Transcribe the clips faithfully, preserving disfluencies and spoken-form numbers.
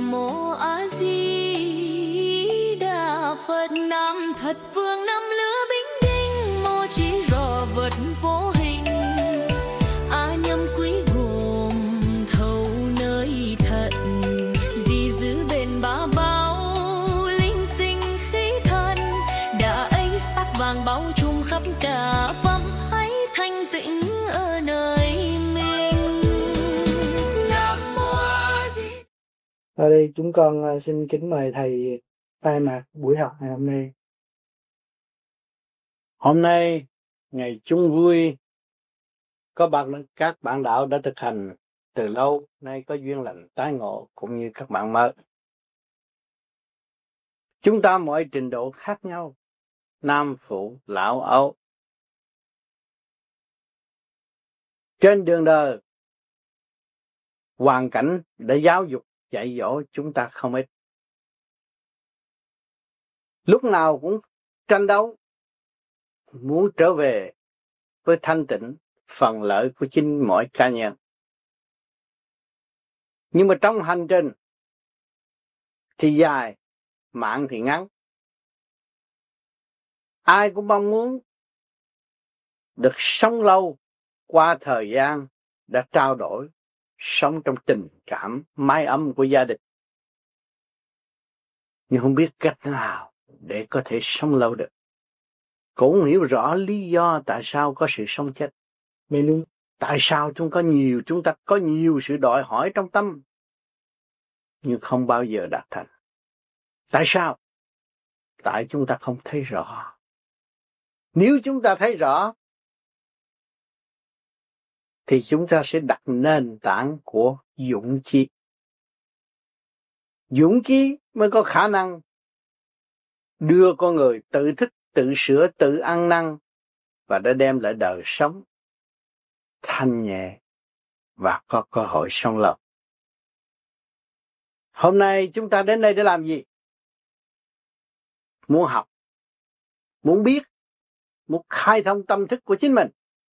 Nam mô A Di Đà Phật. Nam thật vương năm lứa bính đinh, mô chỉ rõ vật vô hình. A nhâm quý gồm thấu nơi thận, di giữ bền ba bao linh tinh khí thần. Đã ấy sắc vàng bao trùm khắp cả phẩm ấy, thanh tịnh ở nơi mình. Nam mô A Di. Ở đây chúng con xin kính mời thầy khai mạc buổi học ngày hôm nay. Hôm nay ngày chung vui, có bạn các bạn đạo đã thực hành từ lâu nay có duyên lành tái ngộ, cũng như các bạn mới. Chúng ta mọi trình độ khác nhau, nam phụ lão ấu. Trên đường đời, hoàn cảnh để giáo dục dạy dỗ chúng ta không ít. Lúc nào cũng tranh đấu, muốn trở về với thanh tịnh, phần lợi của chính mỗi cá nhân. Nhưng mà trong hành trình thì dài, mạng thì ngắn. Ai cũng mong muốn được sống lâu qua thời gian đã trao đổi, sống trong tình cảm mái ấm của gia đình. Nhưng không biết cách nào để có thể sống lâu được. Cũng hiểu rõ lý do tại sao có sự sống chết. Mình Tại sao chúng có nhiều chúng ta có nhiều sự đòi hỏi trong tâm, nhưng không bao giờ đạt thành. Tại sao? Tại chúng ta không thấy rõ. Nếu chúng ta thấy rõ, thì chúng ta sẽ đặt nền tảng của dũng chí. Dũng chí mới có khả năng đưa con người tự thức, tự sửa, tự ăn năn, và đã đem lại đời sống thanh nhẹ và có cơ hội sống lâu. Hôm nay chúng ta đến đây để làm gì? Muốn học, muốn biết, muốn khai thông tâm thức của chính mình.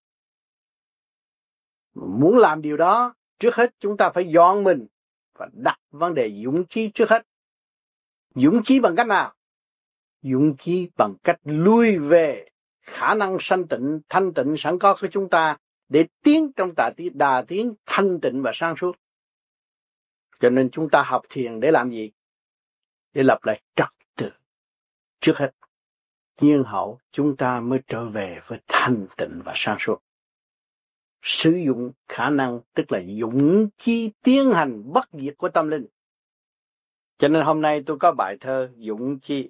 Muốn làm điều đó, trước hết chúng ta phải dọn mình và đặt vấn đề dũng chí trước hết. Dũng chí bằng cách nào? Dũng chí bằng cách lui về khả năng sanh tịnh, thanh tịnh sẵn có của chúng ta để tiến trong đà, đà tiến thanh tịnh và sáng suốt. Cho nên chúng ta học thiền để làm gì? Để lập lại trật tự. Trước hết, nhiên hậu chúng ta mới trở về với thanh tịnh và sáng suốt. Sử dụng khả năng tức là dũng chí tiến hành bất diệt của tâm linh. Cho nên hôm nay tôi có bài thơ dũng chí.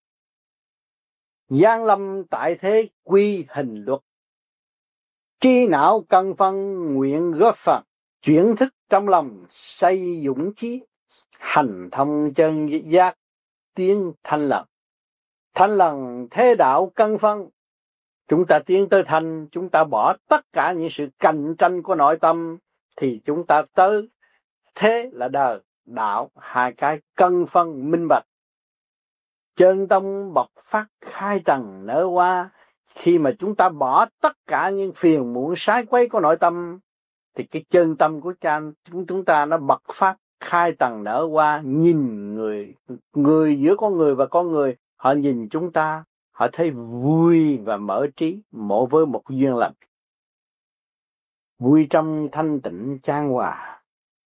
Giáng lâm tại thế quy hình luật, trí não căn phân nguyện góp phần, chuyển thức trong lòng xây dũng chí, hành thông chân giác tiến thanh lần. Thanh lần thế đạo căn phân, chúng ta tiến tới thanh, chúng ta bỏ tất cả những sự cạnh tranh của nội tâm, thì chúng ta tới thế là đời, đạo, hai cái cân phân minh bạch. Chân tâm bộc phát khai tầng nở hoa. Khi mà chúng ta bỏ tất cả những phiền muộn sai quấy của nội tâm, thì cái chân tâm của cha chúng chúng ta nó bộc phát khai tầng nở hoa. Nhìn người, người giữa con người và con người, họ nhìn chúng ta, họ thấy vui và mở trí, mộ với một duyên lành. Vui trong thanh tịnh chan hòa,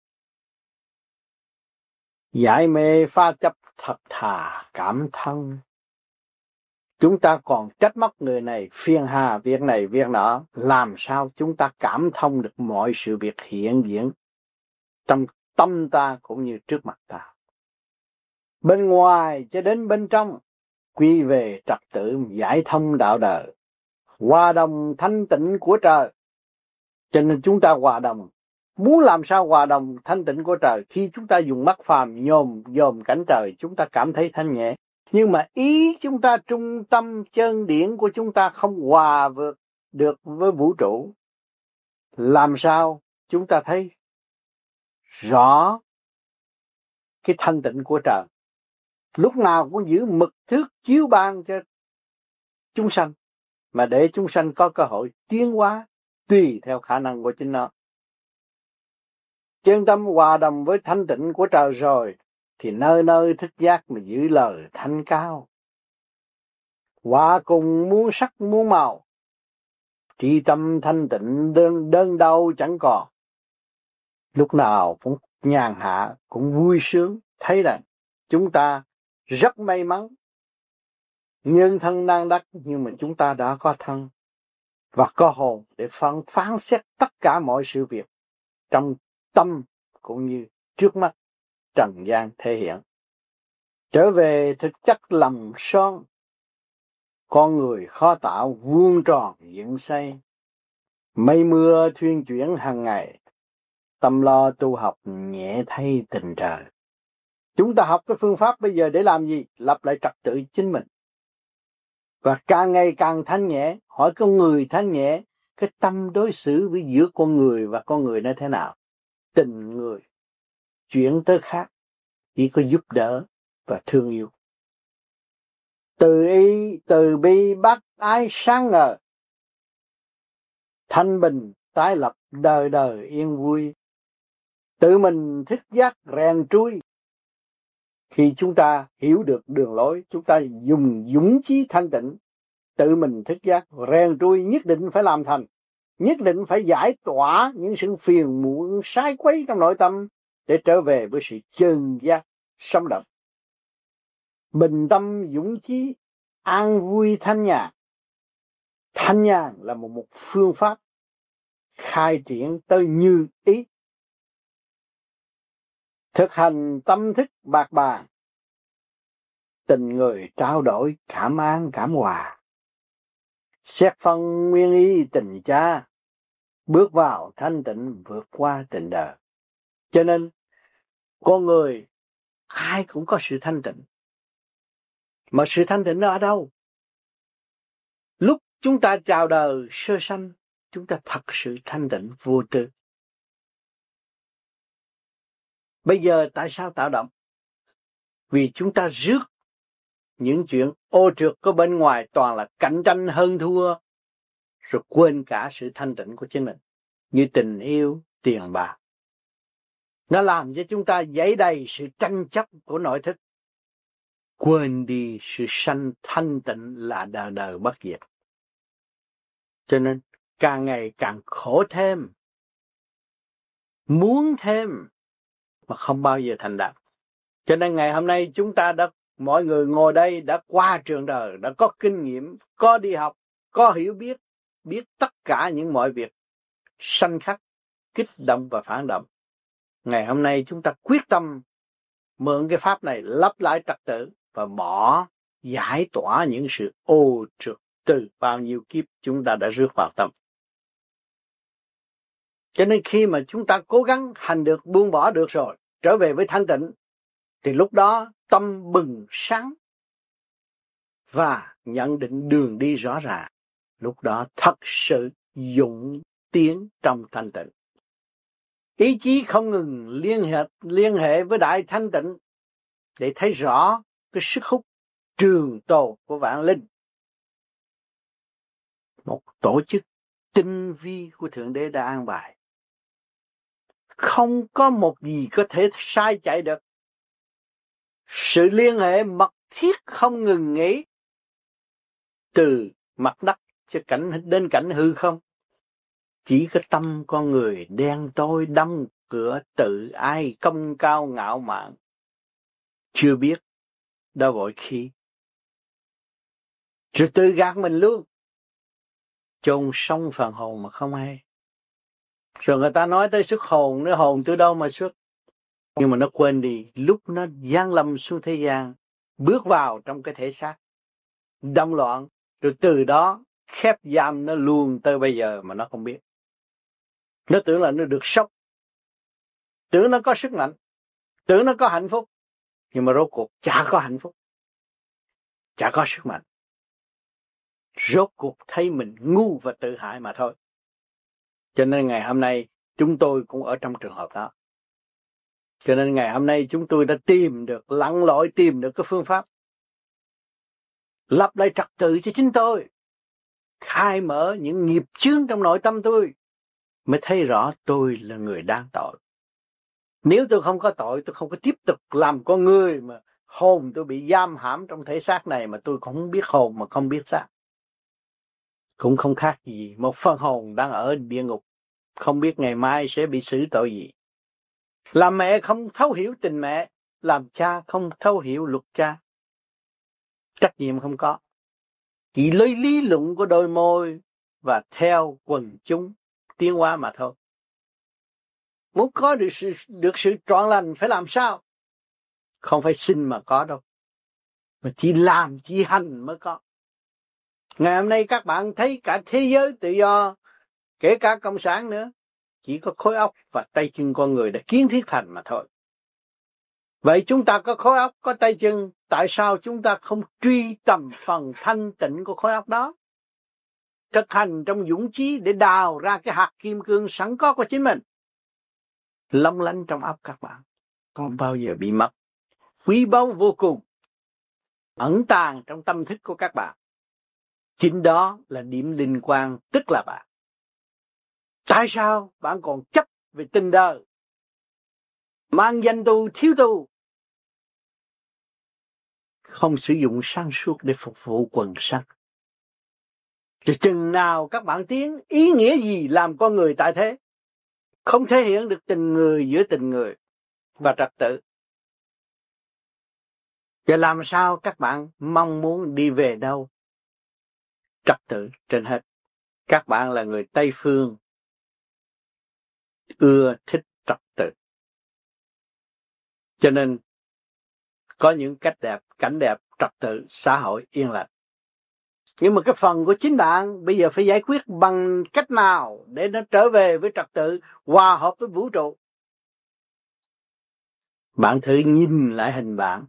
giải mê pha chấp thật thà cảm thân. Chúng ta còn trách móc người này phiền hà việc này việc nọ, làm sao chúng ta cảm thông được mọi sự việc hiện diễn trong tâm ta cũng như trước mặt ta. Bên ngoài cho đến bên trong, quy về trật tự giải thông đạo đời, hòa đồng thanh tịnh của trời. Cho nên chúng ta hòa đồng. Muốn làm sao hòa đồng thanh tịnh của trời? Khi chúng ta dùng mắt phàm nhòm dòm cảnh trời, chúng ta cảm thấy thanh nhẹ. Nhưng mà ý chúng ta, trung tâm chân điển của chúng ta không hòa vượt được với vũ trụ. Làm sao chúng ta thấy rõ cái thanh tịnh của trời? Lúc nào cũng giữ mực thước chiếu ban cho chúng sanh, mà để chúng sanh có cơ hội tiến hóa tùy theo khả năng của chính nó. Chân tâm hòa đồng với thanh tịnh của trời rồi, thì nơi nơi thức giác mà giữ lời thanh cao. Hòa cùng muốn sắc muốn màu, tri tâm thanh tịnh đơn, đơn đau chẳng còn. Lúc nào cũng nhàn hạ, cũng vui sướng, thấy rằng chúng ta rất may mắn. Nhân thân nan đắc, nhưng mà chúng ta đã có thân và có hồn để phán, phán xét tất cả mọi sự việc trong tâm cũng như trước mắt trần gian thể hiện. Trở về thực chất lòng son, con người khó tạo vuông tròn dựng xây. Mây mưa thuyên chuyển hàng ngày, tâm lo tu học nhẹ thay tình trời. Chúng ta học cái phương pháp bây giờ để làm gì? Lập lại trật tự chính mình. Và càng ngày càng thanh nhẹ, hỏi con người thanh nhẹ, cái tâm đối xử với giữa con người và con người nó thế nào? Tình người, chuyển tới khác, chỉ có giúp đỡ và thương yêu. Từ ý, từ bi, bác ái sáng ngời, thanh bình, tái lập, đời đời yên vui. Tự mình thức giác rèn trui. Khi chúng ta hiểu được đường lối, chúng ta dùng dũng chí thanh tịnh, tự mình thức giác rèn trui, nhất định phải làm thành, nhất định phải giải tỏa những sự phiền muộn sai quấy trong nội tâm để trở về với sự chân giác sống động. Bình tâm dũng chí, an vui thanh nhàn. Thanh nhàn là một, một phương pháp khai triển tới như ý. Thực hành tâm thức bạc bàn, tình người trao đổi cảm an cảm hòa. Xét phân nguyên ý tình cha, bước vào thanh tịnh vượt qua tình đời. Cho nên con người ai cũng có sự thanh tịnh. Mà sự thanh tịnh nó ở đâu? Lúc chúng ta chào đời sơ sanh, chúng ta thật sự thanh tịnh vô tư. Bây giờ tại sao tạo động? Vì chúng ta rước những chuyện ô trượt của bên ngoài toàn là cạnh tranh hơn thua, rồi quên cả sự thanh tịnh của chính mình, như tình yêu, tiền bạc. Nó làm cho chúng ta dấy đầy sự tranh chấp của nội thức, quên đi sự sanh thanh tịnh là đời đời bất diệt. Cho nên càng ngày càng khổ thêm, muốn thêm mà không bao giờ thành đạt. Cho nên ngày hôm nay chúng ta đã, mọi người ngồi đây đã qua trường đời, đã có kinh nghiệm, có đi học, có hiểu biết, biết tất cả những mọi việc sanh khắc, kích động và phản động. Ngày hôm nay chúng ta quyết tâm mượn cái pháp này lắp lại trật tự và bỏ, giải tỏa những sự ô trượt từ bao nhiêu kiếp chúng ta đã rước vào tâm. Cho nên khi mà chúng ta cố gắng hành được, buông bỏ được rồi, trở về với thanh tịnh, thì lúc đó tâm bừng sáng và nhận định đường đi rõ ràng. Lúc đó thật sự dũng tiến trong thanh tịnh. Ý chí không ngừng liên hệ, liên hệ với đại thanh tịnh để thấy rõ cái sức hút trường tồn của vạn linh. Một tổ chức tinh vi của Thượng Đế đã an bài. Không có một gì có thể sai chạy được. Sự liên hệ mật thiết không ngừng nghỉ từ mặt đất cho cảnh đến cảnh hư không. Chỉ có tâm con người đen tối đóng cửa tự ai công cao ngạo mạn, chưa biết đã vội khi, rồi tự gạt mình luôn, chôn sống phần hồn mà không hay. Rồi người ta nói tới xuất hồn, nó hồn từ đâu mà xuất? Nhưng mà nó quên đi, lúc nó giáng lâm xuống thế gian, bước vào trong cái thể xác động loạn, rồi từ đó khép giam nó luôn tới bây giờ mà nó không biết. Nó tưởng là nó được sốc, tưởng nó có sức mạnh, tưởng nó có hạnh phúc, nhưng mà rốt cuộc chả có hạnh phúc, chả có sức mạnh. Rốt cuộc thấy mình ngu và tự hại mà thôi. Cho nên ngày hôm nay chúng tôi cũng ở trong trường hợp đó. Cho nên ngày hôm nay chúng tôi đã tìm được, lặn lội tìm được cái phương pháp lập lại trật tự cho chính tôi, khai mở những nghiệp chướng trong nội tâm tôi, mới thấy rõ tôi là người đáng tội. Nếu tôi không có tội, tôi không có tiếp tục làm con người mà hồn tôi bị giam hãm trong thể xác này mà tôi cũng không biết hồn mà không biết xác. Cũng không khác gì một phần hồn đang ở địa ngục, không biết ngày mai sẽ bị xử tội gì. Làm mẹ không thấu hiểu tình mẹ, làm cha không thấu hiểu luật cha. Trách nhiệm không có, chỉ lấy lý luận của đôi môi và theo quần chúng tiến hóa mà thôi. Muốn có được sự, được sự trọn lành phải làm sao? Không phải xin mà có đâu, mà chỉ làm, chỉ hành mới có. Ngày hôm nay các bạn thấy cả thế giới tự do, kể cả cộng sản nữa, chỉ có khối óc và tay chân con người đã kiến thiết thành mà thôi. Vậy chúng ta có khối óc, có tay chân, tại sao chúng ta không truy tầm phần thanh tịnh của khối óc đó? Thực hành trong dũng chí để đào ra cái hạt kim cương sẵn có của chính mình. Long lanh trong óc các bạn, không bao giờ bị mất. Quý báu vô cùng, ẩn tàng trong tâm thức của các bạn. Chính đó là điểm linh quang, tức là bạn. Tại sao bạn còn chấp về tình đời, mang danh tu, thiếu tu, không sử dụng sáng suốt để phục vụ quần sanh? Chứ chừng nào các bạn tiến, ý nghĩa gì làm con người tại thế? Không thể hiện được tình người giữa tình người và trật tự. Và làm sao các bạn mong muốn đi về đâu? Trật tự trên hết. Các bạn là người Tây Phương, ưa thích trật tự. Cho nên có những cách đẹp, cảnh đẹp, trật tự, xã hội yên lặng. Nhưng mà cái phần của chính bạn bây giờ phải giải quyết bằng cách nào để nó trở về với trật tự, hòa hợp với vũ trụ. Bạn thử nhìn lại hình bạn.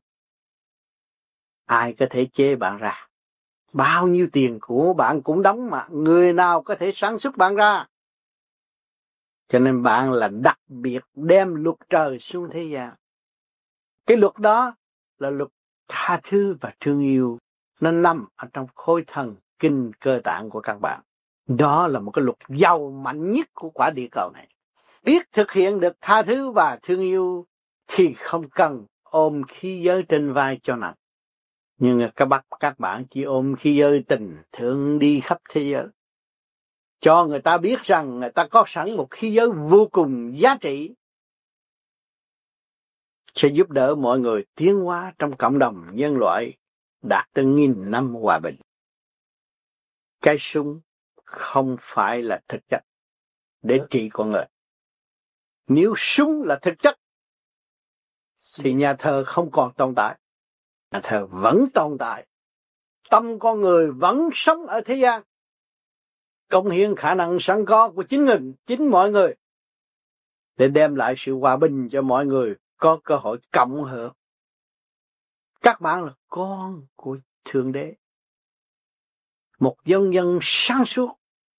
Ai có thể chế bạn ra? Bao nhiêu tiền của bạn cũng đóng mà, người nào có thể sản xuất bạn ra? Cho nên bạn là đặc biệt đem luật trời xuống thế gian. Cái luật đó là luật tha thứ và thương yêu. Nó nằm ở trong khối thần kinh cơ tạng của các bạn. Đó là một cái luật giàu mạnh nhất của quả địa cầu này. Biết thực hiện được tha thứ và thương yêu thì không cần ôm khí giới trên vai cho nặng. Nhưng các bác các bạn chỉ ôm khí giới tình thương đi khắp thế giới, cho người ta biết rằng người ta có sẵn một khí giới vô cùng giá trị, sẽ giúp đỡ mọi người tiến hóa trong cộng đồng nhân loại đạt tới nghìn năm hòa bình. Cái súng không phải là thực chất để trị con người. Nếu súng là thực chất thì nhà thờ không còn tồn tại. Nhà thờ vẫn tồn tại. Tâm con người vẫn sống ở thế gian, cống hiến khả năng sẵn có của chính mình, chính mọi người, để đem lại sự hòa bình cho mọi người có cơ hội cộng hưởng. Các bạn là con của Thượng Đế, một dân dân sáng suốt,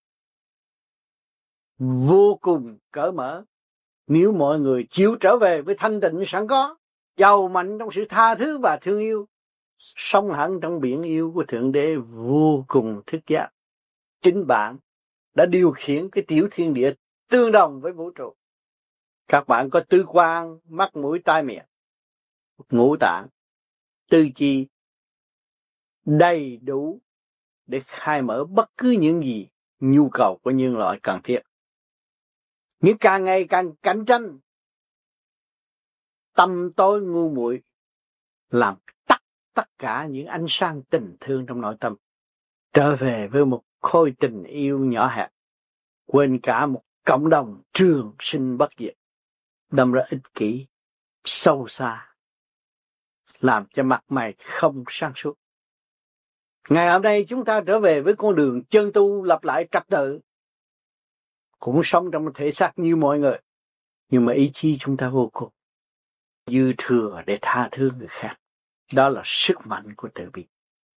vô cùng cởi mở. Nếu mọi người chịu trở về với thanh tịnh sẵn có, giàu mạnh trong sự tha thứ và thương yêu, sống hẳn trong biển yêu của Thượng Đế vô cùng thức giác, chính bạn đã điều khiển cái tiểu thiên địa tương đồng với vũ trụ. Các bạn có tứ quan, mắt, mũi, tai, miệng, ngũ tạng, tư chi đầy đủ để khai mở bất cứ những gì nhu cầu của nhân loại cần thiết. Nhưng càng ngày càng cạnh tranh, tâm tối ngu muội làm tắt tất cả những ánh sáng tình thương trong nội tâm, trở về với một khối tình yêu nhỏ hẹp, quên cả một cộng đồng trường sinh bất diệt, đâm ra ích kỷ sâu xa, làm cho mặt mày không sáng suốt. Ngày hôm nay chúng ta trở về với con đường chân tu, lập lại trật tự, cũng sống trong thể xác như mọi người, nhưng mà ý chí chúng ta vô cùng dư thừa để tha thứ người khác. Đó là sức mạnh của từ bi.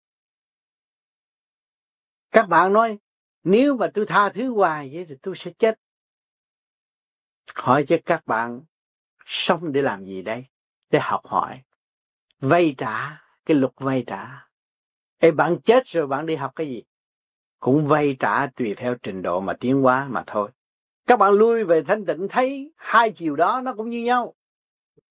Các bạn nói, nếu mà tôi tha thứ hoài vậy thì tôi sẽ chết. Hỏi cho các bạn, sống để làm gì đây? Để học hỏi, vay trả, cái luật vay trả. Ê, bạn chết rồi bạn đi học cái gì? Cũng vay trả tùy theo trình độ mà tiến hóa mà thôi. Các bạn lui về thanh tịnh thấy hai chiều đó nó cũng như nhau.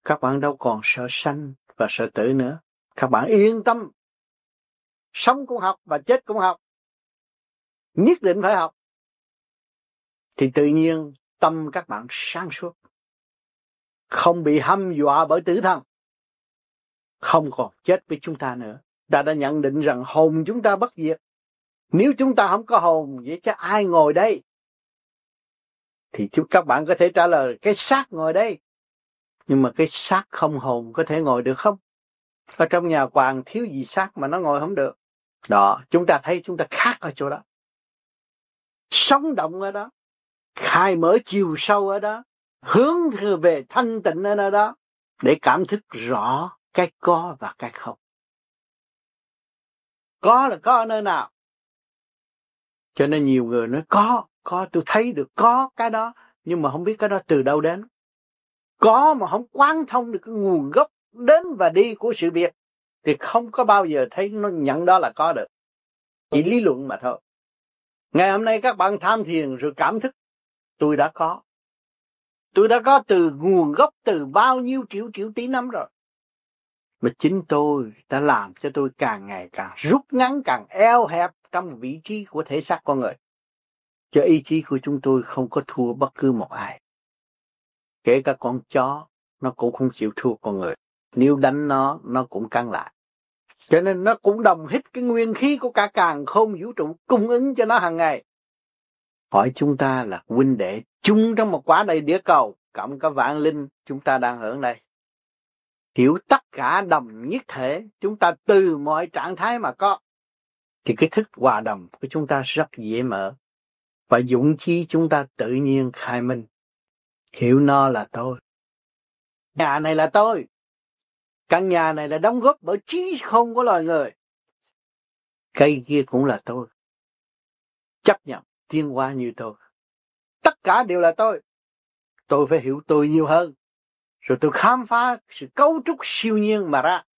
các bạn đâu còn sợ sanh và sợ tử nữa. Các bạn yên tâm, sống cũng học và chết cũng học, nhất định phải học. Thì tự nhiên tâm các bạn sáng suốt, không bị hăm dọa bởi tử thần, không còn chết với chúng ta nữa. Ta đã nhận định rằng hồn chúng ta bất diệt. Nếu chúng ta không có hồn, vậy chứ ai ngồi đây? Thì chúng các bạn có thể trả lời cái xác ngồi đây. Nhưng mà cái xác không hồn có thể ngồi được không? Ở trong nhà hoàng thiếu gì xác mà nó ngồi không được. Đó, chúng ta thấy chúng ta khác ở chỗ đó. Sống động ở đó, khai mở chiều sâu ở đó, hướng về thanh tịnh ở nơi đó, để cảm thức rõ cái có và cái không. Có là có ở nơi nào? Cho nên nhiều người nói có, có tôi thấy được có cái đó, nhưng mà không biết cái đó từ đâu đến. Có mà không quán thông được cái nguồn gốc đến và đi của sự việc, thì không có bao giờ thấy nó nhận đó là có được. Chỉ lý luận mà thôi. Ngày hôm nay các bạn tham thiền rồi cảm thức, tôi đã có. Tôi đã có từ nguồn gốc từ bao nhiêu triệu triệu tỷ năm rồi. Mà chính tôi đã làm cho tôi càng ngày càng rút ngắn, càng eo hẹp trong vị trí của thể xác con người. Cho ý chí của chúng tôi không có thua bất cứ một ai. Kể cả con chó, nó cũng không chịu thua con người. Nếu đánh nó, nó cũng cắn lại. Cho nên nó cũng đồng hít cái nguyên khí của cả càn khôn vũ trụ cung ứng cho nó hàng ngày. Hỏi chúng ta là huynh đệ chung trong một quả đầy đĩa cầu, cộng cả vạn linh chúng ta đang hưởng đây. Hiểu tất cả đồng nhất thể, chúng ta từ mọi trạng thái mà có, thì cái thức hòa đồng của chúng ta rất dễ mở. Và dũng chí chúng ta tự nhiên khai minh. Hiểu nó là tôi. Nhà này là tôi. Căn nhà này là đóng góp bởi trí không của loài người. Cây kia cũng là tôi. Chấp nhận tiến hóa như tôi. Tất cả đều là tôi. Tôi phải hiểu tôi nhiều hơn. Rồi tôi khám phá sự cấu trúc siêu nhiên mà ra.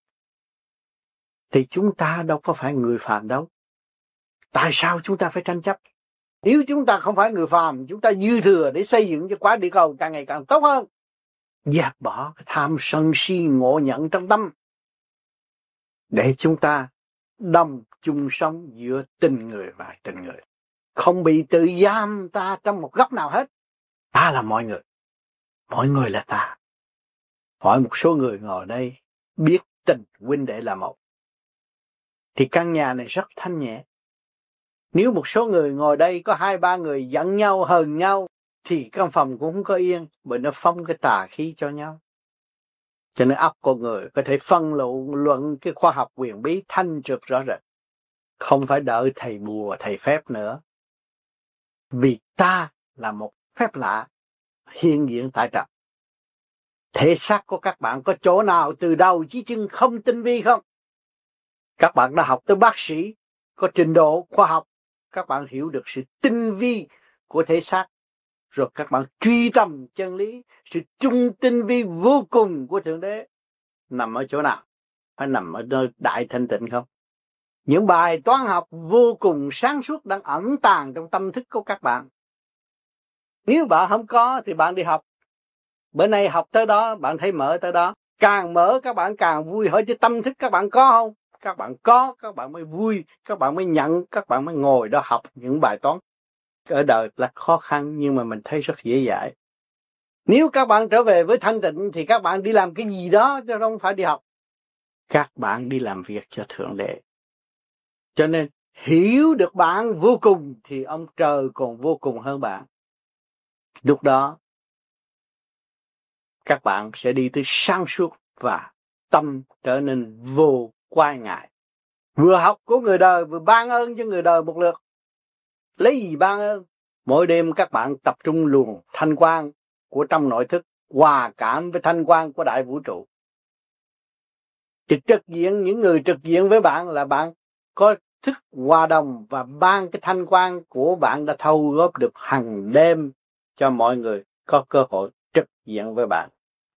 Thì chúng ta đâu có phải người phàm đâu. Tại sao chúng ta phải tranh chấp? Nếu chúng ta không phải người phàm, chúng ta dư thừa để xây dựng cho quả địa cầu càng ngày càng tốt hơn. Dẹp bỏ cái tham sân si ngộ nhận trong tâm. Để chúng ta đồng chung sống giữa tình người và tình người. Không bị tự giam ta trong một góc nào hết. Ta là mọi người. Mọi người là ta. Hỏi một số người ngồi đây biết tình huynh đệ là một. Thì căn nhà này rất thanh nhẹ. Nếu một số người ngồi đây có hai ba người giận nhau, hờn nhau, thì căn phòng cũng không có yên, bởi nó phong cái tà khí cho nhau. Cho nên óc con người có thể phân luận luận cái khoa học quyền bí thanh trực rõ rệt. Không phải đợi thầy bùa, thầy phép nữa. Vì ta là một phép lạ hiện diện tại trần. Thể xác của các bạn có chỗ nào từ đầu chí chân không tinh vi không? Các bạn đã học tới bác sĩ, có trình độ khoa học, các bạn hiểu được sự tinh vi của thể xác. Rồi các bạn truy tầm chân lý, sự trung tinh vi vô cùng của Thượng Đế nằm ở chỗ nào? Phải nằm ở nơi đại thanh tịnh không? Những bài toán học vô cùng sáng suốt đang ẩn tàng trong tâm thức của các bạn. Nếu bạn không có thì bạn đi học. Bữa nay học tới đó, bạn thấy mở tới đó. Càng mở các bạn càng vui. Hỏi chứ tâm thức các bạn có không? Các bạn có, các bạn mới vui, các bạn mới nhận, các bạn mới ngồi đó học những bài toán. Ở đời là khó khăn nhưng mà mình thấy rất dễ dãi. Nếu các bạn trở về với thanh tịnh thì các bạn đi làm cái gì đó chứ không phải đi học. Các bạn đi làm việc cho Thượng Đế. Cho nên hiểu được bạn vô cùng thì ông trời còn vô cùng hơn bạn. Lúc đó các bạn sẽ đi tới sáng suốt và tâm trở nên vô quan ngại. Vừa học của người đời vừa ban ơn cho người đời một lượt. Lấy gì ban ơn? Mỗi đêm các bạn tập trung luồng thanh quang của trong nội thức, hòa cảm với thanh quang của đại vũ trụ. Thì trực diện, những người trực diện với bạn là bạn có thức hòa đồng và ban cái thanh quang của bạn đã thâu góp được hàng đêm cho mọi người có cơ hội trực diện với bạn.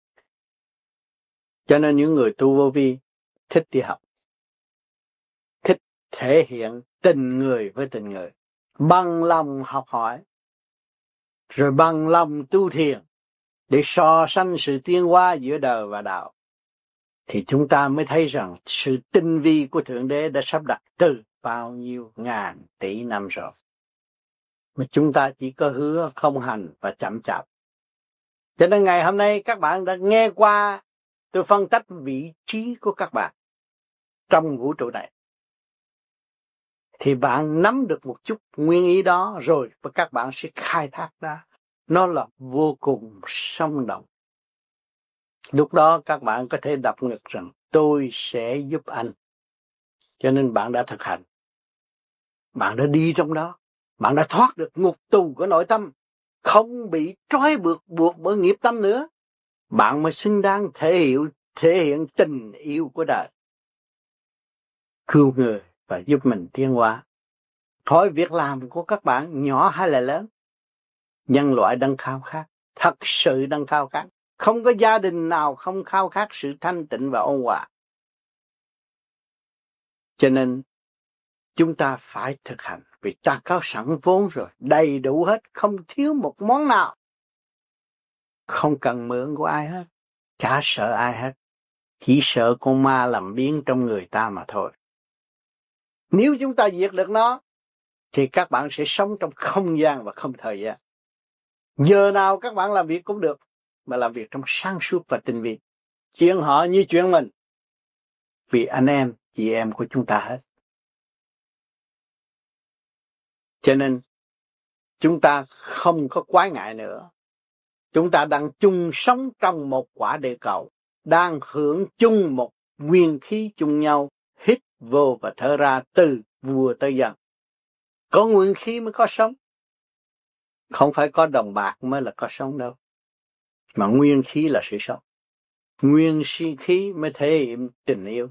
Cho nên những người tu vô vi thích đi học, thích thể hiện tình người với tình người, bằng lòng học hỏi, rồi bằng lòng tu thiền để so sánh sự tiến hóa giữa đời và đạo, thì chúng ta mới thấy rằng sự tinh vi của Thượng Đế đã sắp đặt từ bao nhiêu ngàn tỷ năm rồi. Mà chúng ta chỉ có hứa không hành và chậm chạp. Cho nên ngày hôm nay các bạn đã nghe qua tôi phân tích vị trí của các bạn trong vũ trụ này, thì bạn nắm được một chút nguyên ý đó rồi, và các bạn sẽ khai thác ra. Nó là vô cùng sống động. Lúc đó các bạn có thể đọc ngực rằng tôi sẽ giúp anh. Cho nên bạn đã thực hành. Bạn đã đi trong đó. Bạn đã thoát được ngục tù của nội tâm, không bị trói buộc buộc bởi nghiệp tâm nữa. Bạn mới xứng đáng thể hiện, thể hiện tình yêu của đời, cứu người và giúp mình tiến hóa. Hỏi việc làm của các bạn nhỏ hay là lớn, nhân loại đang khao khát, thật sự đang khao khát. Không có gia đình nào không khao khát sự thanh tịnh và ôn hòa. Cho nên chúng ta phải thực hành, vì ta có sẵn vốn rồi, đầy đủ hết, không thiếu một món nào. Không cần mượn của ai hết, chả sợ ai hết, chỉ sợ con ma làm biến trong người ta mà thôi. Nếu chúng ta diệt được nó, thì các bạn sẽ sống trong không gian và không thời gian. Giờ nào các bạn làm việc cũng được, mà làm việc trong sáng suốt và tinh vi. Chuyện họ như chuyện mình, vì anh em, chị em của chúng ta hết. Cho nên chúng ta không có quái ngại nữa. Chúng ta đang chung sống trong một quả địa cầu, đang hưởng chung một nguyên khí chung nhau, hít vô và thở ra từ vua tới dân. Có nguyên khí mới có sống. Không phải có đồng bạc mới là có sống đâu. Mà nguyên khí là sự sống. Nguyên sinh khí mới thể hiện tình yêu.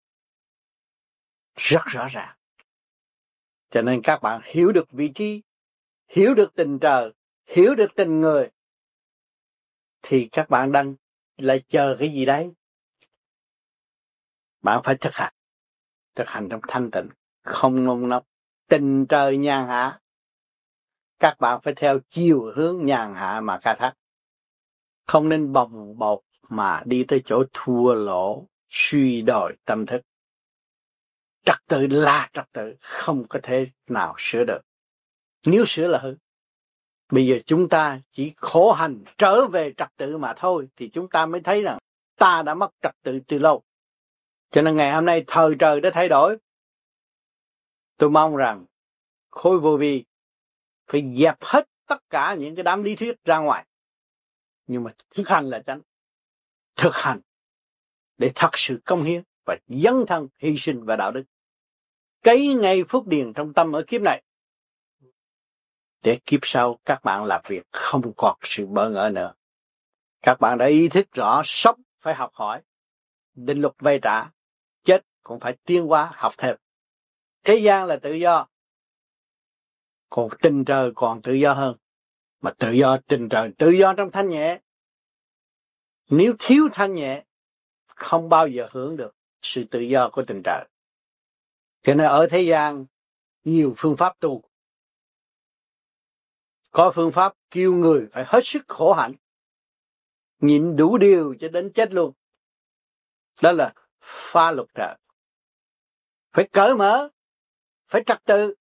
Rất rõ ràng. Cho nên các bạn hiểu được vị trí, hiểu được tình trời, hiểu được tình người, thì các bạn đang lại chờ cái gì đấy? Bạn phải thực hành. Thực hành trong thanh tịnh, không nôn nóng. Tình trời nhàn hạ. Các bạn phải theo chiều hướng nhàn hạ mà khai thác. Không nên bồng bột mà đi tới chỗ thua lỗ, suy đồi tâm thức. Trật tự là trật tự, không có thể nào sửa được. Nếu sửa là hư. Bây giờ chúng ta chỉ khổ hành trở về trật tự mà thôi, thì chúng ta mới thấy rằng ta đã mất trật tự từ lâu. Cho nên ngày hôm nay thời trời đã thay đổi. Tôi mong rằng khối vô vi phải dẹp hết tất cả những cái đám lý thuyết ra ngoài. Nhưng mà thực hành là chánh. Thực hành để thật sự công hiến và dấn thân hy sinh và đạo đức. Cấy ngay phúc điền trong tâm ở kiếp này, để kiếp sau các bạn làm việc không còn sự bỡ ngỡ nữa. Các bạn đã ý thức rõ sống phải học hỏi, định luật vay trả, chết cũng phải tiến hóa học thêm. Thế gian là tự do, còn tình trời còn tự do hơn. Mà tự do tình trời, tự do trong thanh nhẹ. Nếu thiếu thanh nhẹ, không bao giờ hưởng được sự tự do của tình trời. Cho nên ở thế gian nhiều phương pháp tu. Có phương pháp kêu người phải hết sức khổ hạnh, nhịn đủ điều cho đến chết luôn. Đó là pha luật trời. Phải cởi mở, phải trật tự,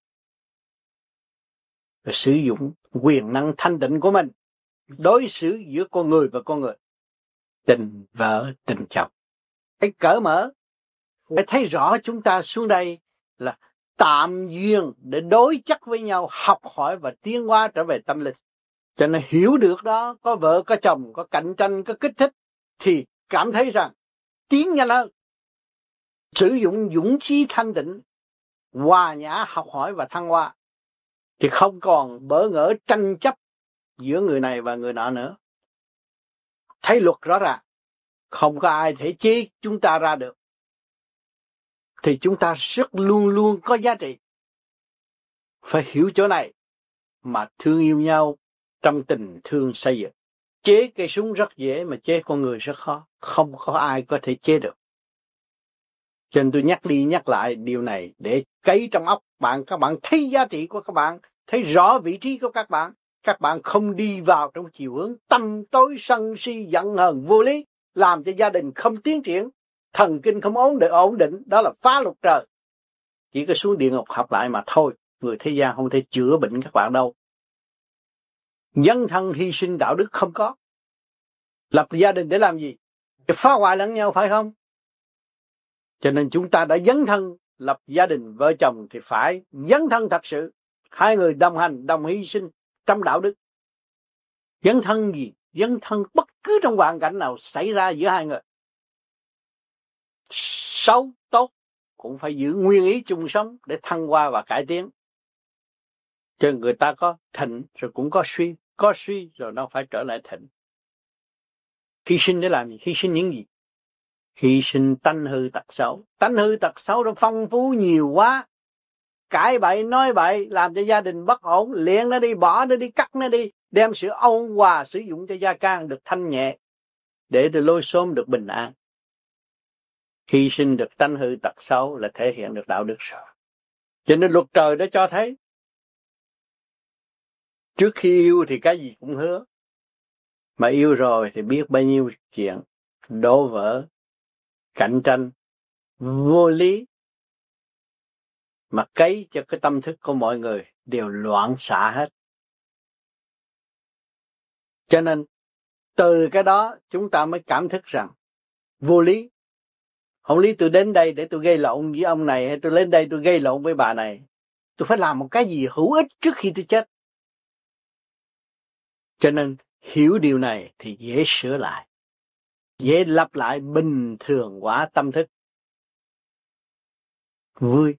và sử dụng quyền năng thanh tịnh của mình đối xử giữa con người và con người. Tình vợ, tình chồng, phải cởi mở, phải thấy rõ chúng ta xuống đây là tạm duyên để đối chất với nhau, học hỏi và tiến hóa trở về tâm linh. Cho nên hiểu được đó, có vợ, có chồng, có cạnh tranh, có kích thích, thì cảm thấy rằng tiến nhanh hơn. Sử dụng dũng khí thanh tịnh, hòa nhã học hỏi và thăng hoa, thì không còn bỡ ngỡ tranh chấp giữa người này và người nọ nữa. Thấy luật rõ ràng, không có ai thể chế chúng ta ra được, thì chúng ta rất luôn luôn có giá trị. Phải hiểu chỗ này mà thương yêu nhau trong tình thương xây dựng. Chế cây súng rất dễ mà chế con người rất khó. Không có ai có thể chế được. Cho nên tôi nhắc đi nhắc lại điều này để cấy trong óc bạn. Các bạn thấy giá trị của các bạn, thấy rõ vị trí của các bạn, các bạn không đi vào trong chiều hướng tâm tối sân si giận hờn vô lý, làm cho gia đình không tiến triển, thần kinh không ổn định, ổn định đó là phá luật trời. Chỉ có xuống địa ngục học lại mà thôi. Người thế gian không thể chữa bệnh các bạn đâu. Dấn thân hy sinh đạo đức không có. Lập gia đình để làm gì? Để phá hoại lẫn nhau phải không? Cho nên chúng ta đã dấn thân lập gia đình vợ chồng thì phải dấn thân thật sự. Hai người đồng hành, đồng hy sinh trong đạo đức. Dấn thân gì? Dấn thân bất cứ trong hoàn cảnh nào xảy ra giữa hai người. Xấu, tốt cũng phải giữ nguyên ý chung sống để thăng hoa và cải tiến. Cho người ta có thịnh rồi cũng có suy, có suy rồi nó phải trở lại thịnh. Hy sinh để làm gì? Hy sinh những gì? Hy sinh tánh hư tật xấu. Tánh hư tật xấu nó phong phú nhiều quá. Cãi bậy, nói bậy, làm cho gia đình bất ổn, liệng nó đi, bỏ nó đi, cắt nó đi, đem sự ôn hòa sử dụng cho gia can được thanh nhẹ, để từ lối xóm được bình an. Hy sinh được tánh hư tật xấu là thể hiện được đạo đức rồi. Cho nên luật trời đã cho thấy, trước khi yêu thì cái gì cũng hứa, mà yêu rồi thì biết bao nhiêu chuyện đổ vỡ, cạnh tranh, vô lý, mà cấy cho cái tâm thức của mọi người đều loạn xạ hết. Cho nên từ cái đó chúng ta mới cảm thức rằng vô lý. Không lý tôi đến đây để tôi gây lộn với ông này, hay tôi lên đây tôi gây lộn với bà này. Tôi phải làm một cái gì hữu ích trước khi tôi chết. Cho nên hiểu điều này thì dễ sửa lại, dễ lặp lại bình thường hóa tâm thức. Vui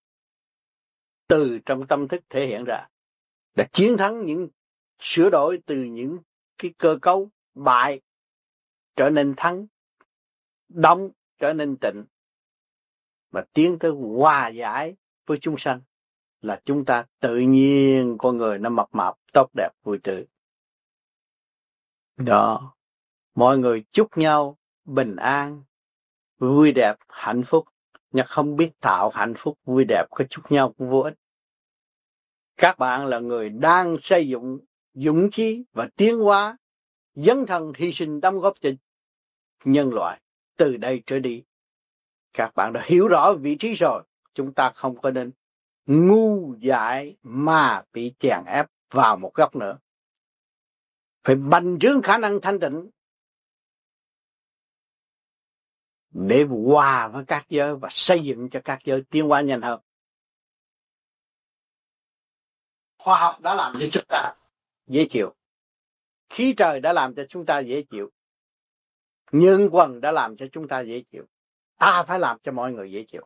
từ trong tâm thức thể hiện ra, đã chiến thắng những sửa đổi từ những cái cơ cấu bại trở nên thắng, đông trở nên tịnh, mà tiến tới hòa giải với chúng sanh, là chúng ta tự nhiên con người nó mập mạp, tốt đẹp, vui tươi. Đó, mọi người chúc nhau bình an, vui đẹp, hạnh phúc, nhưng không biết tạo hạnh phúc, vui đẹp, có chúc nhau cũng vô ích. Các bạn là người đang xây dựng dũng khí và tiến hóa, dấn thân hy sinh đóng góp cho nhân loại. Từ đây trở đi, các bạn đã hiểu rõ vị trí rồi. Chúng ta không có nên ngu dại mà bị chèn ép vào một góc nữa. Phải bành trướng khả năng thanh tịnh để hòa với các giới và xây dựng cho các giới tiến hóa nhanh hơn. Khoa học đã làm cho chúng ta dễ chịu, khí trời đã làm cho chúng ta dễ chịu, nhân quần đã làm cho chúng ta dễ chịu. Ta phải làm cho mọi người dễ chịu.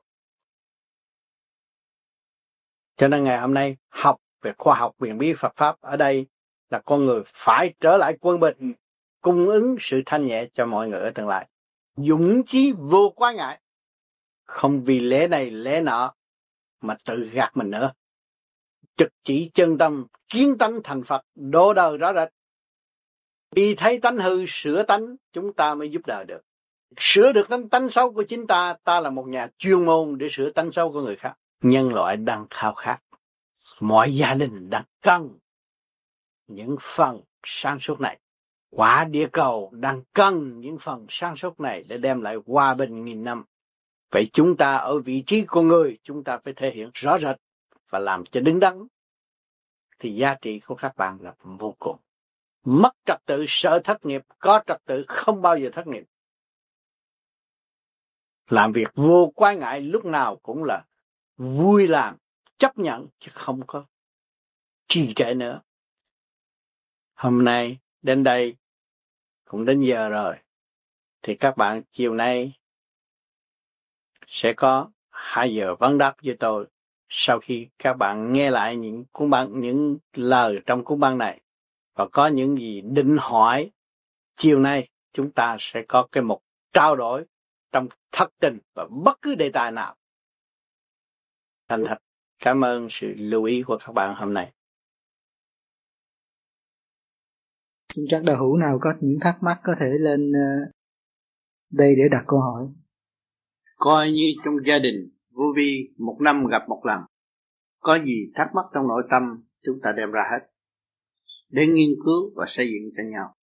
Cho nên ngày hôm nay học về khoa học huyền bí Phật Pháp ở đây là con người phải trở lại quân bình, cung ứng sự thanh nhẹ cho mọi người ở tương lai. Dũng chí vô quá ngại, không vì lẽ này lẽ nọ mà tự gạt mình nữa. Trực chỉ chân tâm, kiến tánh thành Phật, độ đời rõ rệt. Vì thấy tánh hư, sửa tánh, chúng ta mới giúp đời được. Sửa được tánh, tánh xấu của chính ta, ta là một nhà chuyên môn để sửa tánh xấu của người khác. Nhân loại đang khao khát, mọi gia đình đang cần những phần sáng suốt này. Quả địa cầu đang cần những phần sáng suốt này để đem lại hòa bình nghìn năm. Vậy chúng ta ở vị trí con người, chúng ta phải thể hiện rõ rệt và làm cho đứng đắn, thì giá trị của các bạn là vô cùng. Mất trật tự sợ thất nghiệp, có trật tự không bao giờ thất nghiệp. Làm việc vô quái ngại lúc nào cũng là vui làm, chấp nhận, chứ không có trì trệ nữa. Hôm nay đến đây cũng đến giờ rồi, thì các bạn chiều nay sẽ có hai giờ vấn đáp với tôi. Sau khi các bạn nghe lại những cuốn băng, những lời trong cuốn băng này, và có những gì định hỏi, chiều nay chúng ta sẽ có cái mục trao đổi trong thất tình và bất cứ đề tài nào. Thành thật cảm ơn sự lưu ý của các bạn hôm nay. Xin các đạo hữu nào có những thắc mắc có thể lên đây để đặt câu hỏi. Coi như trong gia đình vô vi một năm gặp một lần, có gì thắc mắc trong nội tâm chúng ta đem ra hết. để nghiên cứu và xây dựng cho nhau.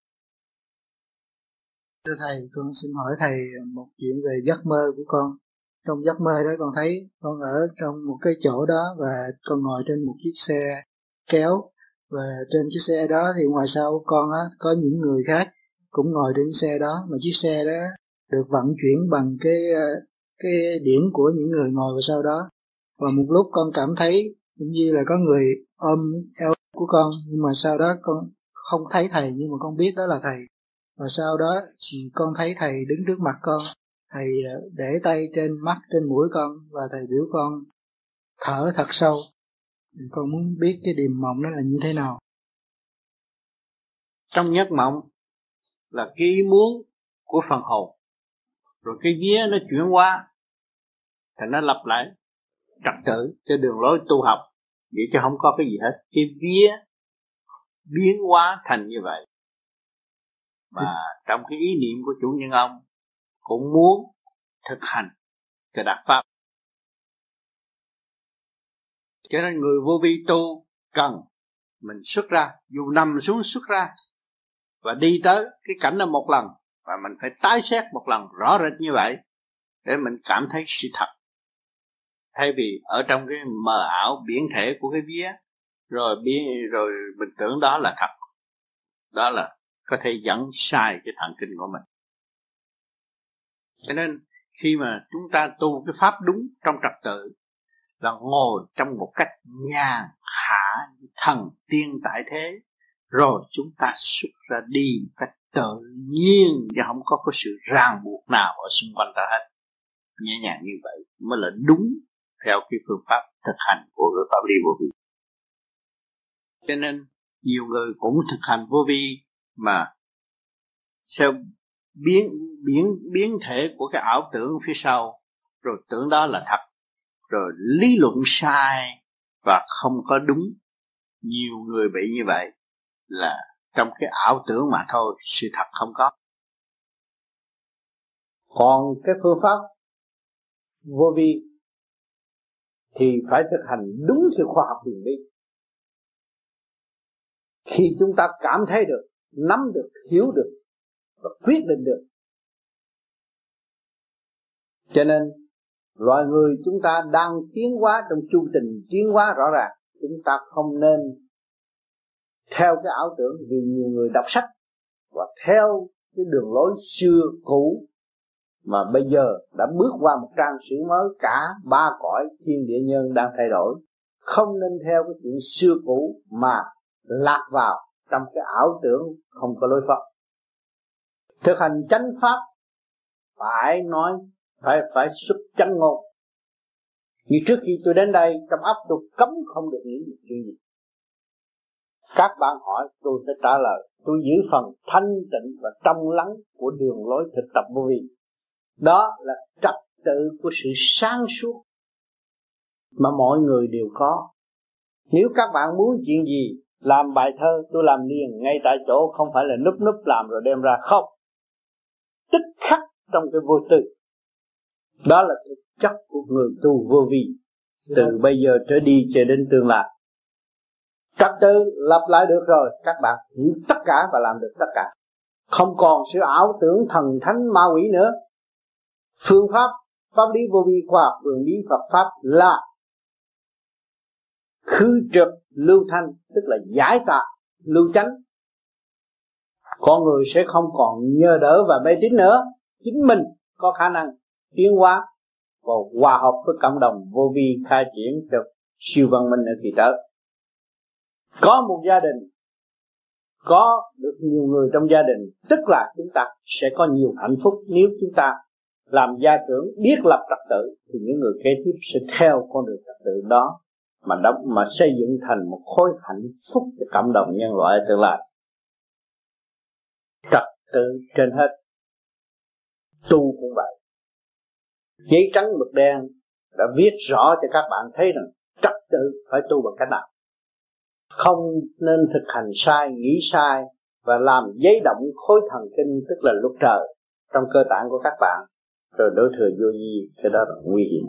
Thưa thầy, con xin hỏi thầy một chuyện về giấc mơ của con. Trong giấc mơ đó con thấy con ở trong một cái chỗ đó và con ngồi trên một chiếc xe kéo, và trên chiếc xe đó thì ngoài sau của con á có những người khác cũng ngồi trên xe đó, mà chiếc xe đó được vận chuyển bằng cái cái điển của những người ngồi vào sau đó. Và một lúc con cảm thấy cũng như là có người ôm eo của con, nhưng mà sau đó con không thấy thầy, nhưng mà con biết đó là thầy. Và sau đó thì con thấy thầy đứng trước mặt con, thầy để tay trên mắt, trên mũi con, và thầy biểu con thở thật sâu. Con muốn biết cái điềm mộng đó là như thế nào. Trong giấc mộng là cái ý muốn của phần hồn, rồi cái vía nó chuyển qua thì nó lặp lại trật tự cho đường lối tu học, vậy chứ không có cái gì hết. Cái vía biến hóa thành như vậy, mà trong cái ý niệm của chủ nhân ông cũng muốn thực hành cái đạo pháp. Cho nên người vô vi tu cần mình xuất ra, dù nằm xuống xuất ra và đi tới cái cảnh đó một lần, và mình phải tái xét một lần rõ rệt như vậy để mình cảm thấy sự thật, thay vì ở trong cái mờ ảo biển thể của cái vía rồi biến rồi mình tưởng đó là thật. Đó là có thể dẫn sai cái thần kinh của mình. Cho nên khi mà chúng ta tu cái pháp đúng trong trật tự là ngồi trong một cách nhàn hạ thần tiên tại thế, rồi chúng ta xuất ra đi một cách tự nhiên và không có cái sự ràng buộc nào ở xung quanh ta hết. Nhẹ nhàng như vậy mới là đúng theo cái phương pháp thực hành của cái pháp lý vô vi. Cho nên nhiều người cũng thực hành vô vi mà theo biến biến biến thể của cái ảo tưởng phía sau, rồi tưởng đó là thật, rồi lý luận sai và không có đúng. Nhiều người bị như vậy là trong cái ảo tưởng mà thôi, sự thật không có. Còn cái phương pháp vô vi thì phải thực hành đúng theo khoa học huyền bí. Khi chúng ta cảm thấy được, nắm được, hiểu được và quyết định được. Cho nên loài người chúng ta đang tiến hóa trong chu trình tiến hóa rõ ràng. Chúng ta không nên theo cái ảo tưởng, vì nhiều người đọc sách và theo cái đường lối xưa cũ mà bây giờ đã bước qua một trang sử mới. Cả ba cõi thiên địa nhân đang thay đổi. Không nên theo cái chuyện xưa cũ mà lạc vào trong cái ảo tưởng không có lối thoát. Thực hành chánh pháp phải nói, phải phải xuất chánh ngôn. Như trước khi tôi đến đây, trong óc tôi cấm không được nghĩ một chuyện gì. Các bạn hỏi tôi sẽ trả lời. Tôi giữ phần thanh tịnh và trong lắng của đường lối thực tập vô vi. Đó là trật tự của sự sáng suốt mà mọi người đều có. Nếu các bạn muốn chuyện gì, làm bài thơ tôi làm liền ngay tại chỗ, không phải là núp núp làm rồi đem ra, không. Tích khắc trong cái vô tư. Đó là thực chất của người tu vô vi, từ bây giờ trở đi cho đến tương lai. Trật tự lập lại được rồi, các bạn hiểu tất cả và làm được tất cả. Không còn sự ảo tưởng thần thánh ma quỷ nữa. Phương pháp pháp lý vô vi khoa học huyền bí Phật pháp là khứ trực lưu thanh, tức là giải tạ lưu chánh. Con người sẽ không còn nhờ đỡ và mê tín nữa. Chính mình có khả năng tiến hóa và hòa hợp với cộng đồng vô vi, khai triển được siêu văn minh ở kỳ tới. Có một gia đình, có được nhiều người trong gia đình, tức là chúng ta sẽ có nhiều hạnh phúc. Nếu chúng ta làm gia trưởng biết lập trật tự thì những người kế tiếp sẽ theo con đường trật tự đó mà đóng, mà xây dựng thành một khối hạnh phúc cho cộng đồng nhân loại tương lai. Trật tự trên hết. Tu cũng vậy. Giấy trắng mực đen đã viết rõ cho các bạn thấy rằng trật tự phải tu bằng cách nào. Không nên thực hành sai, nghĩ sai và làm giấy động khối thần kinh, tức là luật trời trong cơ tạng của các bạn, rồi đối thừa vô vi, cái đó là nguy hiểm.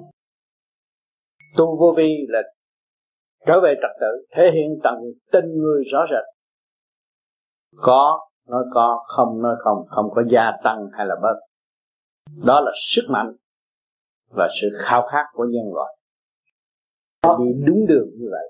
Tu vô vi là trở về trật tự, thể hiện tận tình người rõ rệt, Có nói có, không nói không, không có gia tăng hay là bớt. Đó là sức mạnh và sự khao khát của nhân loại. Đi đúng đường như vậy.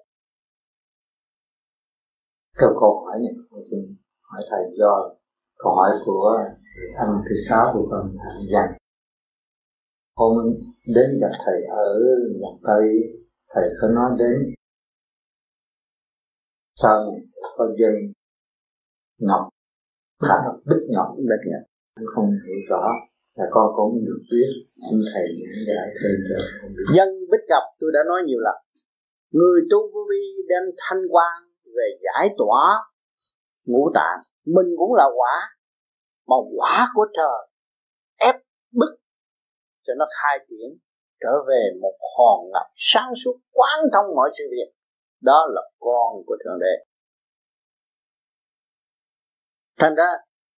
Câu câu hỏi này tôi xin hỏi thầy do câu hỏi của anh thứ sáu của con Hạng Văn. Hôm đến gặp thầy ở Nhật Tây, thầy có nói đến sau này sẽ có dân ngọc, khả năng bích ngọc, bích ngọc. Anh không hiểu rõ, là con cũng được biết, xin thầy giảng giải thêm cho con biết. Dân bích ngọc tôi đã nói nhiều lần. Người tu vô vi đem thanh quan về giải tỏa ngũ tạng, mình cũng là quả, mà quả của trời ép bức cho nó khai triển trở về một hòn ngọc sáng suốt quán thông mọi sự việc. Đó là con của Thượng Đế. Thành ra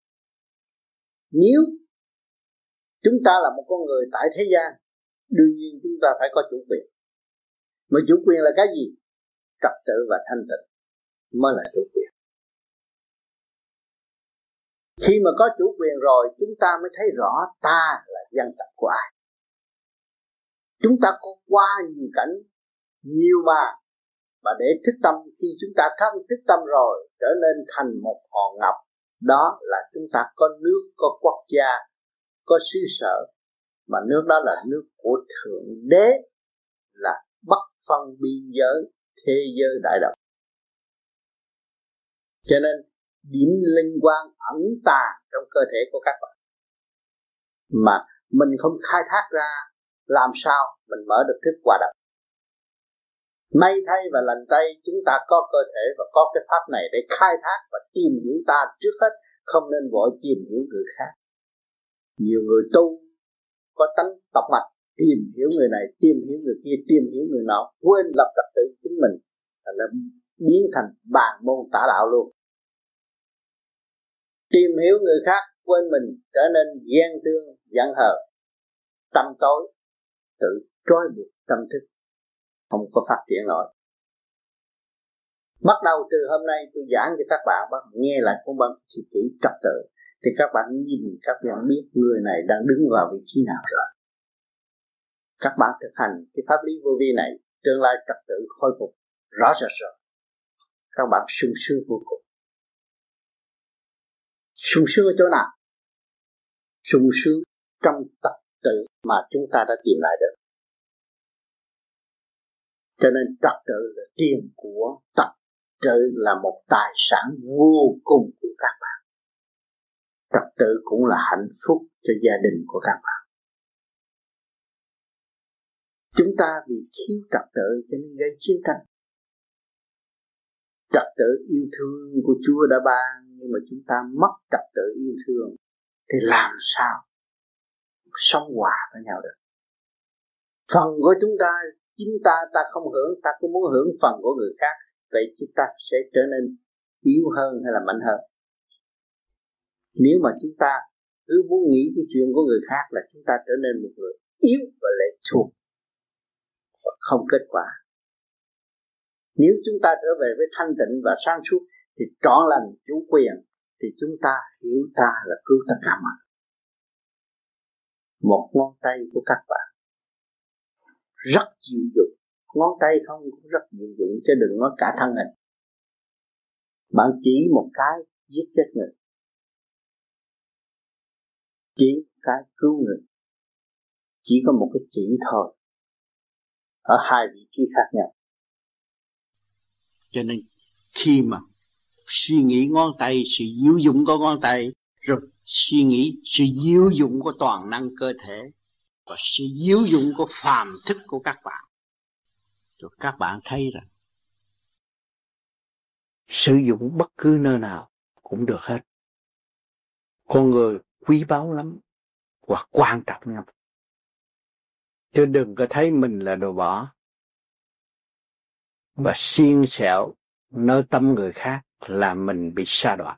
nếu chúng ta là một con người tại thế gian, đương nhiên chúng ta phải có chủ quyền. Mà chủ quyền là cái gì? Trật tự và thanh tịnh mới là chủ quyền. Khi mà có chủ quyền rồi, chúng ta mới thấy rõ ta là dân tộc của ai. Chúng ta có qua nhiều cảnh, nhiều mà, mà để thức tâm, khi chúng ta không thức tâm rồi, trở nên thành một hòn ngọc. Đó là chúng ta có nước, có quốc gia, có xứ sở, mà nước đó là nước của Thượng Đế, là bất phân biên giới, thế giới đại đồng. Cho nên điểm linh quan ẩn tàng trong cơ thể của các bạn, mà mình không khai thác ra, làm sao mình mở được thức hòa đồng. May thay và lành tay chúng ta có cơ thể và có cái pháp này để khai thác và tìm hiểu ta trước hết, không nên vội tìm hiểu người khác. Nhiều người tu có tánh tọc mạch, tìm hiểu người này, tìm hiểu người kia, tìm hiểu người nọ, quên lập trật tự chính mình, là biến thành bàn môn tả đạo luôn. Tìm hiểu người khác, quên mình, trở nên ghen tương, giận hờn, tâm tối, tự trói buộc tâm thức, không có phát triển nổi. Bắt đầu từ hôm nay tôi giảng cho các bạn, bạn nghe lại cuốn băng chỉ kỹ trật tự, thì các bạn nhìn, các bạn biết người này đang đứng vào vị trí nào rồi. Các bạn thực hành cái pháp lý vô vi này, tương lai trật tự khôi phục rõ rệt rồi. Các bạn sung sướng vô cùng. Sung sướng ở chỗ nào? Sung sướng trong trật tự mà chúng ta đã tìm lại được. Cho nên trật tự là tiền của, trật tự là một tài sản vô cùng của các bạn. Trật tự cũng là hạnh phúc cho gia đình của các bạn. Chúng ta vì thiếu trật tự cho nên gây chiến tranh. Trật tự yêu thương của Chúa đã ban, nhưng mà chúng ta mất trật tự yêu thương thì làm sao sống hòa với nhau được? Phần của chúng ta, chính ta ta không hưởng, ta cũng muốn hưởng phần của người khác, vậy chúng ta sẽ trở nên yếu hơn hay là mạnh hơn? Nếu mà chúng ta cứ muốn nghĩ cái chuyện của người khác là chúng ta trở nên một người yếu và lệ thuộc và không kết quả. Nếu chúng ta trở về với thanh tịnh và sáng suốt thì trọn lành chủ quyền, thì chúng ta hiểu ta là cứu tất cả mọi. Một ngón tay của các bạn rất dịu dụng, ngón tay không cũng rất dịu dụng, chứ đừng nói cả thân hình. Bạn chỉ một cái giết chết người, chỉ một cái cứu người, chỉ có một cái chỉ thôi, ở hai vị trí khác nhau. Cho nên khi mà suy nghĩ ngón tay, sự diệu dụng của ngón tay, rồi suy nghĩ sự diệu dụng của toàn năng cơ thể, và sự diệu dụng của phàm thức của các bạn, rồi các bạn thấy rằng sử dụng bất cứ nơi nào cũng được hết. Con người quý báu lắm và quan trọng lắm, chứ đừng có thấy mình là đồ bỏ và xiên xẹo nơi tâm người khác làm mình bị sa đọa.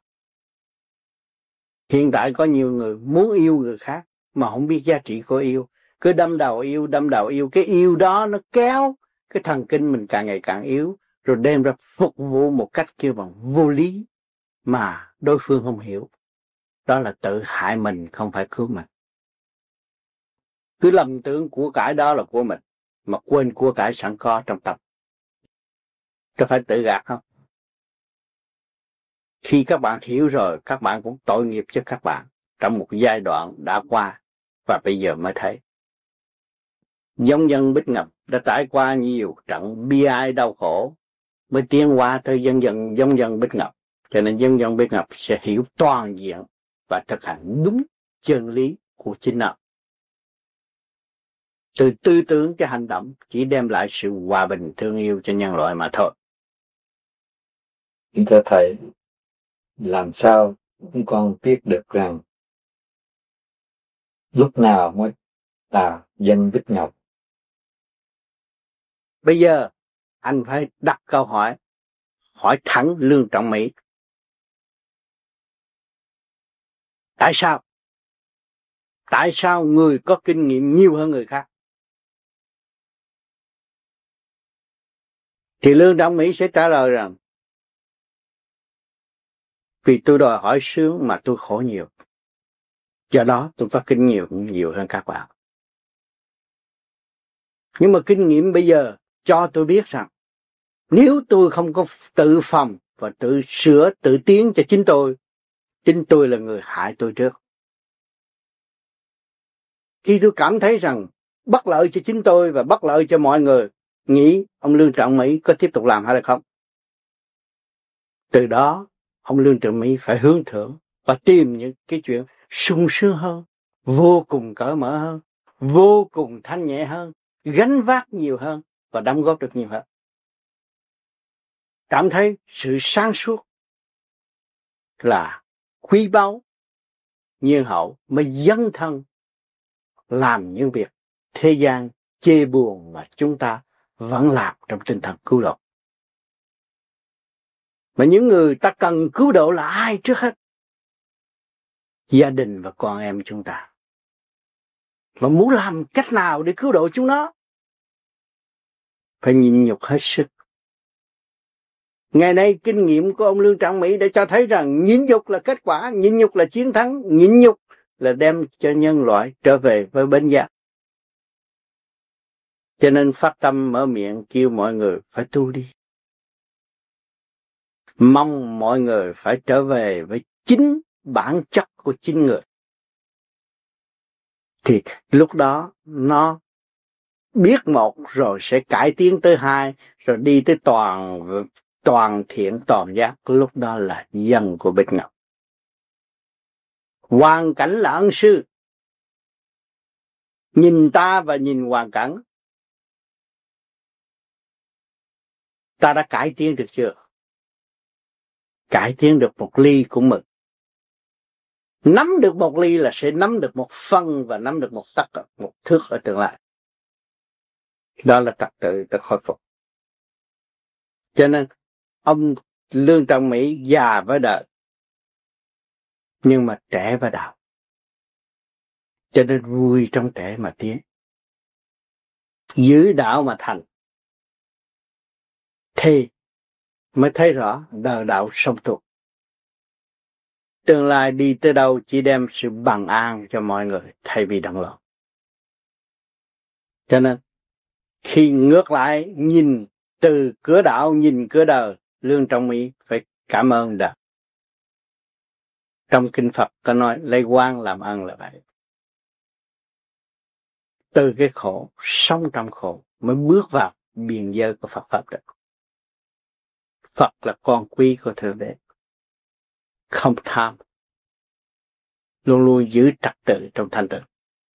Hiện tại có nhiều người muốn yêu người khác mà không biết giá trị của yêu, cứ đâm đầu yêu, đâm đầu yêu, cái yêu đó nó kéo cái thần kinh mình càng ngày càng yếu, rồi đem ra phục vụ một cách kêu bằng vô lý, mà đối phương không hiểu. Đó là tự hại mình, không phải cứu mình. Cứ lầm tưởng của cải đó là của mình, mà quên của cải sẵn có trong tâm. Có phải tự gạt không? Khi các bạn hiểu rồi, các bạn cũng tội nghiệp cho các bạn trong một giai đoạn đã qua và bây giờ mới thấy. Giống dân Bích Ngọc đã trải qua nhiều trận bi ai đau khổ mới tiến qua tới dân dân giống dân Bích Ngọc. Cho nên dân dân Bích Ngọc sẽ hiểu toàn diện và thực hành đúng chân lý của chính nó. Từ tư tưởng cho hành động chỉ đem lại sự hòa bình thương yêu cho nhân loại mà thôi. Chúng ta thấy làm sao chúng con biết được rằng lúc nào mới là dân Bích Ngọc? Bây giờ anh phải đặt câu hỏi, hỏi thẳng Lương Trọng Mỹ. Tại sao? Tại sao người có kinh nghiệm nhiều hơn người khác? Thì Lương Trọng Mỹ sẽ trả lời rằng vì tôi đòi hỏi sướng mà tôi khổ nhiều. Do đó tôi có kinh nghiệm nhiều hơn các bạn. Nhưng mà kinh nghiệm bây giờ cho tôi biết rằng nếu tôi không có tự phòng và tự sửa, tự tiến cho chính tôi, chính tôi là người hại tôi trước. Khi tôi cảm thấy rằng bất lợi cho chính tôi và bất lợi cho mọi người, nghĩ ông Lương Trọng Mỹ có tiếp tục làm hay là không? Từ đó ông Lương Trọng Mỹ phải hướng thượng và tìm những cái chuyện sung sướng hơn, vô cùng cởi mở hơn, vô cùng thanh nhẹ hơn, gánh vác nhiều hơn và đóng góp được nhiều hơn. Cảm thấy sự sáng suốt là quý báu, nhiên hậu mới dấn thân làm những việc thế gian chê buồn mà chúng ta vẫn làm trong tinh thần cứu độ. Mà những người ta cần cứu độ là ai trước hết? Gia đình và con em chúng ta. Mà muốn làm cách nào để cứu độ chúng nó? Phải nhịn nhục hết sức. Ngày nay kinh nghiệm của ông Lương Trọng Mỹ đã cho thấy rằng nhịn nhục là kết quả, nhịn nhục là chiến thắng, nhịn nhục là đem cho nhân loại trở về với bến giác. Cho nên phát tâm mở miệng kêu mọi người phải tu đi. Mong mọi người phải trở về với chính bản chất của chính người. Thì lúc đó nó biết một rồi sẽ cải tiến tới hai, rồi đi tới toàn toàn thiện toàn giác. Lúc đó là dân của Bích Ngọc. Hoàn cảnh là ân sư. Nhìn ta và nhìn hoàn cảnh. Ta đã cải tiến được chưa? Cải tiến được một ly cũng mừng. Nắm được một ly là sẽ nắm được một phân và nắm được một tấc, một thước ở tương lai. Đó là trật tự để khôi phục. Cho nên ông Lương Trọng Mỹ già với đời, nhưng mà trẻ với đạo. Cho nên vui trong trẻ mà tiến. Giữ đạo mà thành. Thì mới thấy rõ đời đạo song tu. Tương lai đi tới đâu chỉ đem sự bằng an cho mọi người thay vì động loạn. Cho nên khi ngược lại nhìn từ cửa đạo nhìn cửa đời, Lương Trọng Mỹ phải cảm ơn đời. Trong kinh Phật có nói lấy quan làm ơn là vậy. Từ cái khổ, sống trong khổ mới bước vào biên giới của Phật Pháp được. Phật là con quý của Thượng Đế. Không tham. Luôn luôn giữ trật tự trong thanh tịnh.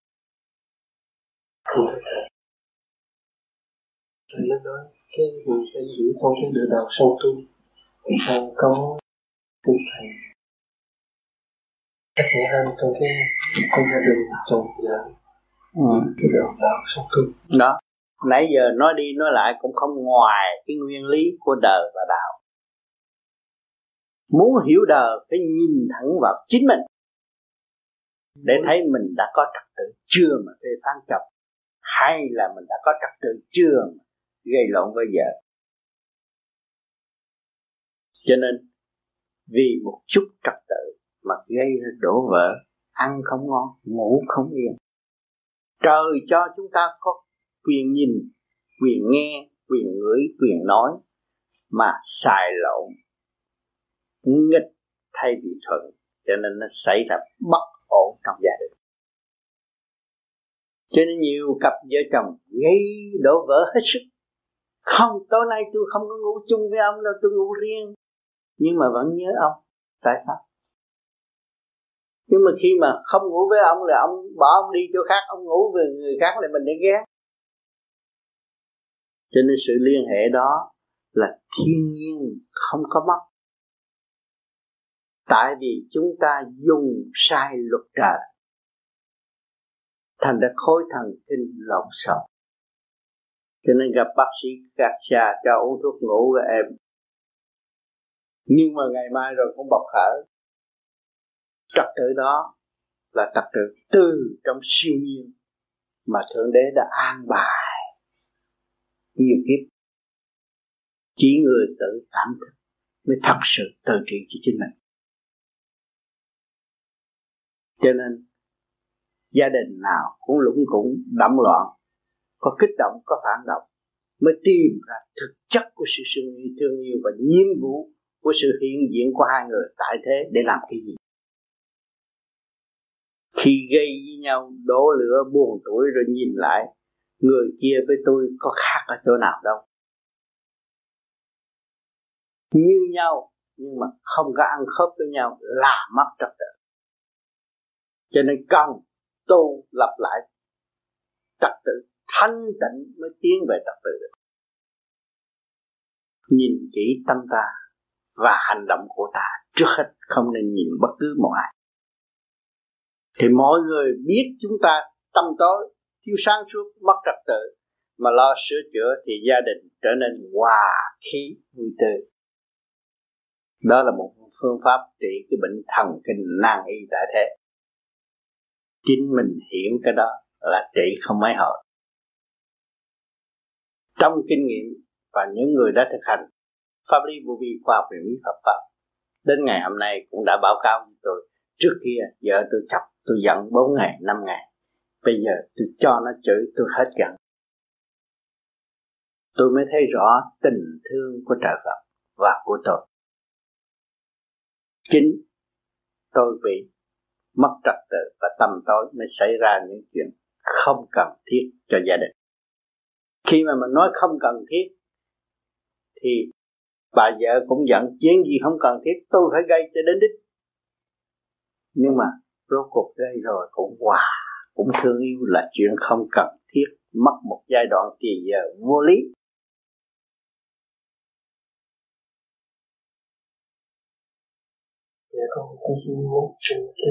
Thầy nó nói cái người phải giữ con cái đường đạo song tu. Sao có xin thầy cách thể hơn trong cái con gia đình chồng vợ ừ. cái đường đạo song tu. Đó, nãy giờ nói đi nói lại cũng không ngoài cái nguyên lý của đời và đạo. Muốn hiểu đời phải nhìn thẳng vào chính mình để thấy mình đã có trật tự chưa mà phê phán chồng, hay là mình đã có trật tự chưa mà gây lộn với vợ. Cho nên Vì một chút trật tự mà gây ra đổ vỡ, ăn không ngon, ngủ không yên. Trời cho chúng ta có quyền nhìn, quyền nghe, quyền ngửi, quyền nói, mà xài lộn, nghịch thay vì thuận, cho nên nó xảy ra bất ổn trong gia đình. Cho nên nhiều cặp vợ chồng gây đổ vỡ hết sức. Không, tối nay tôi không có ngủ chung với ông đâu, tôi ngủ riêng. Nhưng mà vẫn nhớ ông. Tại sao? Nhưng mà khi mà không ngủ với ông là ông bỏ ông đi chỗ khác, ông ngủ với người khác là mình để ghét. Cho nên sự liên hệ đó là thiên nhiên, không có mất. Tại vì chúng ta dùng sai luật trời, thành ra khối thần kinh lộn xộn. Cho nên gặp bác sĩ gạt xà cho uống thuốc ngủ rồi em. Nhưng mà ngày mai rồi cũng bộc khởi. Trật tự đó là trật tự từ trong siêu nhiên mà Thượng Đế đã an bài nhiều kiếp. Chỉ người tự cảm thức mới thật sự tự trị cho chính mình. Cho nên gia đình nào cũng lũng củng đậm loạn, có kích động, có phản động, mới tìm ra thực chất của sự thương yêu và nhiệm vụ của sự hiện diện của hai người tại thế để làm cái gì. Khi gây với nhau, đổ lửa buồn tuổi rồi nhìn lại, người kia với tôi có khác ở chỗ nào đâu. Như nhau, nhưng mà không có ăn khớp với nhau là mất trật tự. Cho nên cần tu lập lại trật tự thanh tịnh mới tiến về trật tự được. Nhìn kỹ tâm ta và hành động của ta, trước hết không nên nhìn bất cứ một ai. Thì mọi người biết chúng ta tâm tối, thiếu sáng suốt, mất trật tự, mà lo sửa chữa thì gia đình trở nên hòa khí vui tươi. Đó là một phương pháp trị cái bệnh thần kinh nan y tại thế. Chính mình hiểu cái đó là trị không mấy hồi. Trong kinh nghiệm và những người đã thực hành pháp lý vô vi khoa học huyền bí Phật pháp, đến ngày hôm nay cũng đã báo cáo với tôi. Trước kia vợ tôi chọc tôi giận bốn ngày năm ngày, bây giờ tôi cho nó chửi tôi hết giận. Tôi mới thấy rõ tình thương của trời Phật và của tôi. Chính tôi bị mất trật tự và tâm tối mới xảy ra những chuyện không cần thiết cho gia đình. Khi mà mình nói không cần thiết thì bà vợ cũng giận, chuyện gì không cần thiết tôi phải gây cho đến đích. Nhưng mà rốt cuộc gây rồi cũng hòa, cũng thương yêu là chuyện không cần thiết, mất một giai đoạn thì giờ vô lý. Dạ con cũng muốn xin cái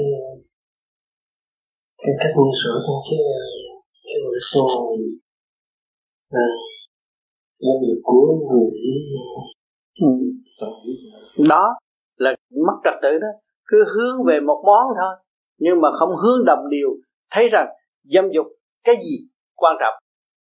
cái cách nhân sự trong cái cái nội số à, giáo dục của người ừ. Đó là mất trật tự đó, cứ hướng về một món thôi nhưng mà không hướng đồng điều, thấy rằng dâm dục cái gì quan trọng.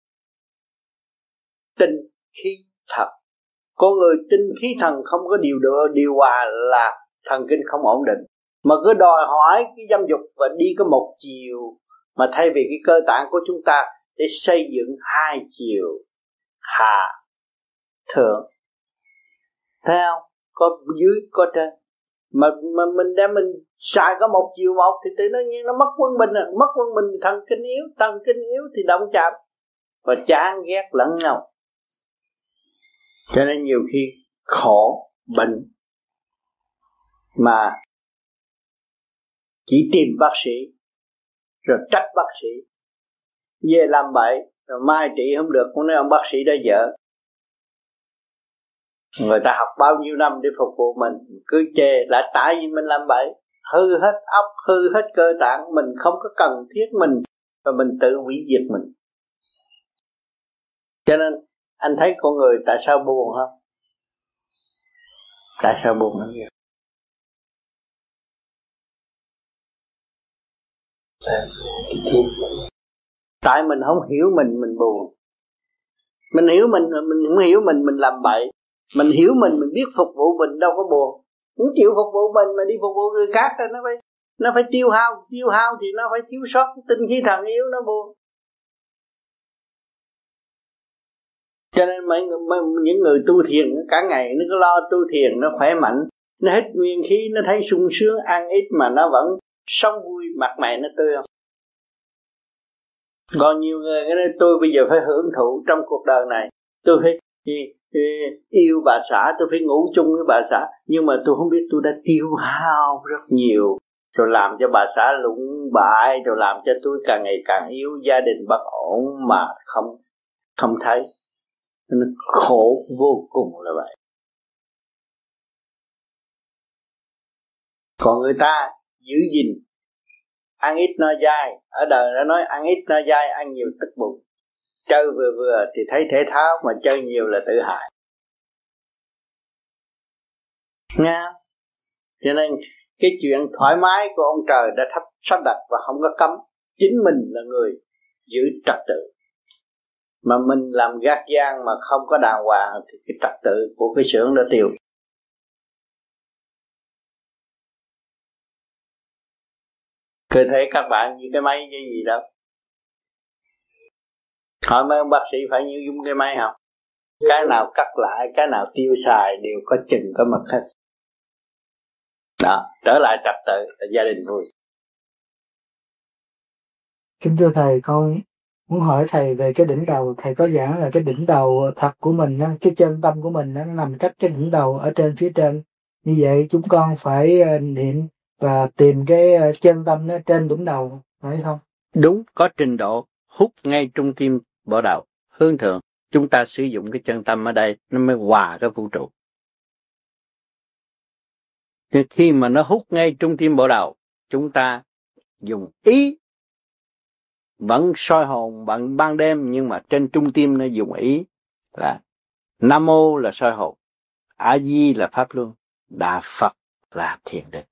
Tinh khí thần, con người tinh khí thần không có điều độ điều hòa là thần kinh không ổn định, mà cứ đòi hỏi cái dâm dục và đi có một chiều, mà thay vì cái cơ tạng của chúng ta để xây dựng hai chiều hạ thượng, thấy không? Có dưới có trên, mà mà mình đem mình xài có một chiều một thì tự nhiên nó mất quân bình, à. Mất quân bình thần kinh yếu, thần kinh yếu thì động chạm và chán ghét lẫn nhau, cho nên nhiều khi khổ bệnh mà chỉ tìm bác sĩ rồi trách bác sĩ, về làm bậy rồi mai trị không được cũng nói ông bác sĩ đó vợ. Người ta học bao nhiêu năm để phục vụ mình, cứ chê là tại vì mình làm bậy, hư hết óc, hư hết cơ tạng, mình không có cần thiết mình và mình tự hủy diệt mình. Cho nên anh thấy con người tại sao buồn không? Tại sao buồn lắm vậy? Tại mình không hiểu mình, mình buồn. Mình hiểu mình, mình không hiểu mình, mình làm bậy. Mình hiểu mình, mình biết phục vụ mình đâu có buồn. Muốn chịu phục vụ mình mà đi phục vụ người khác thì nó phải nó phải tiêu hao, tiêu hao thì nó phải thiếu sót tinh khí thần yếu, nó buồn. Cho nên mấy, mấy những người tu thiền cả ngày nó cứ lo tu thiền, nó khỏe mạnh, nó hết nguyên khí, nó thấy sung sướng, ăn ít mà nó vẫn sống vui, mặt mày nó tươi không. Còn nhiều người nói tôi bây giờ phải hưởng thụ trong cuộc đời này, tôi phải yêu bà xã, tôi phải ngủ chung với bà xã, nhưng mà tôi không biết tôi đã tiêu hao rất nhiều, rồi làm cho bà xã lụng bại, rồi làm cho tôi càng ngày càng yếu, gia đình bất ổn mà không không thấy. Nó khổ vô cùng là vậy. Còn người ta giữ gìn, ăn ít no dai, ở đời đã nói ăn ít no dai, ăn nhiều tức bụng. Chơi vừa vừa thì thấy thể thao, mà chơi nhiều là tự hại. Nghe? Cho nên cái chuyện thoải mái của ông trời đã thắp sắp đặt và không có cấm. Chính mình là người giữ trật tự. Mà mình làm gác giang mà không có đàng hoàng thì cái trật tự của cái xưởng đã tiêu. Cơ thể các bạn như cái máy cái gì đâu. Hỏi mấy ông bác sĩ phải như dùng cái máy không? Cái nào cắt lại, cái nào tiêu xài đều có chừng có mực hết. Đó, trở lại trật tự là gia đình vui. Kính thưa thầy, con muốn hỏi thầy về cái đỉnh đầu. Thầy có giảng là cái đỉnh đầu thật của mình đó, cái chân tâm của mình đó, nó nằm cách cái đỉnh đầu ở trên phía trên. Như vậy chúng con phải niệm và tìm cái chân tâm nó trên đỉnh đầu, phải không? Đúng, có trình độ hút ngay trung tim bộ đầu hướng thượng. Chúng ta sử dụng cái chân tâm ở đây nó mới hòa cái vũ trụ. Thì khi mà nó hút ngay trung tim bộ đầu, chúng ta dùng ý, vẫn soi hồn bằng ban đêm, nhưng mà trên trung tim nó dùng ý là Nam Mô là soi hồn, A Di là pháp luân, Đà Phật là thiền định.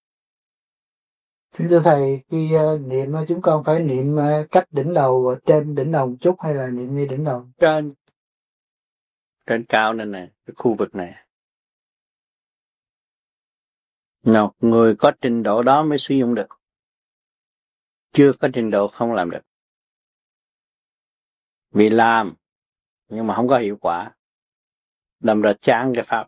Thưa thầy, khi uh, niệm chúng con phải niệm uh, cách đỉnh đầu, trên đỉnh đầu một chút hay là niệm ngay đỉnh đầu? Trên, trên cao này nè, cái khu vực này. Nào, người có trình độ đó mới sử dụng được. Chưa có trình độ không làm được. Vì làm, nhưng mà không có hiệu quả. Đâm ra chán cái pháp.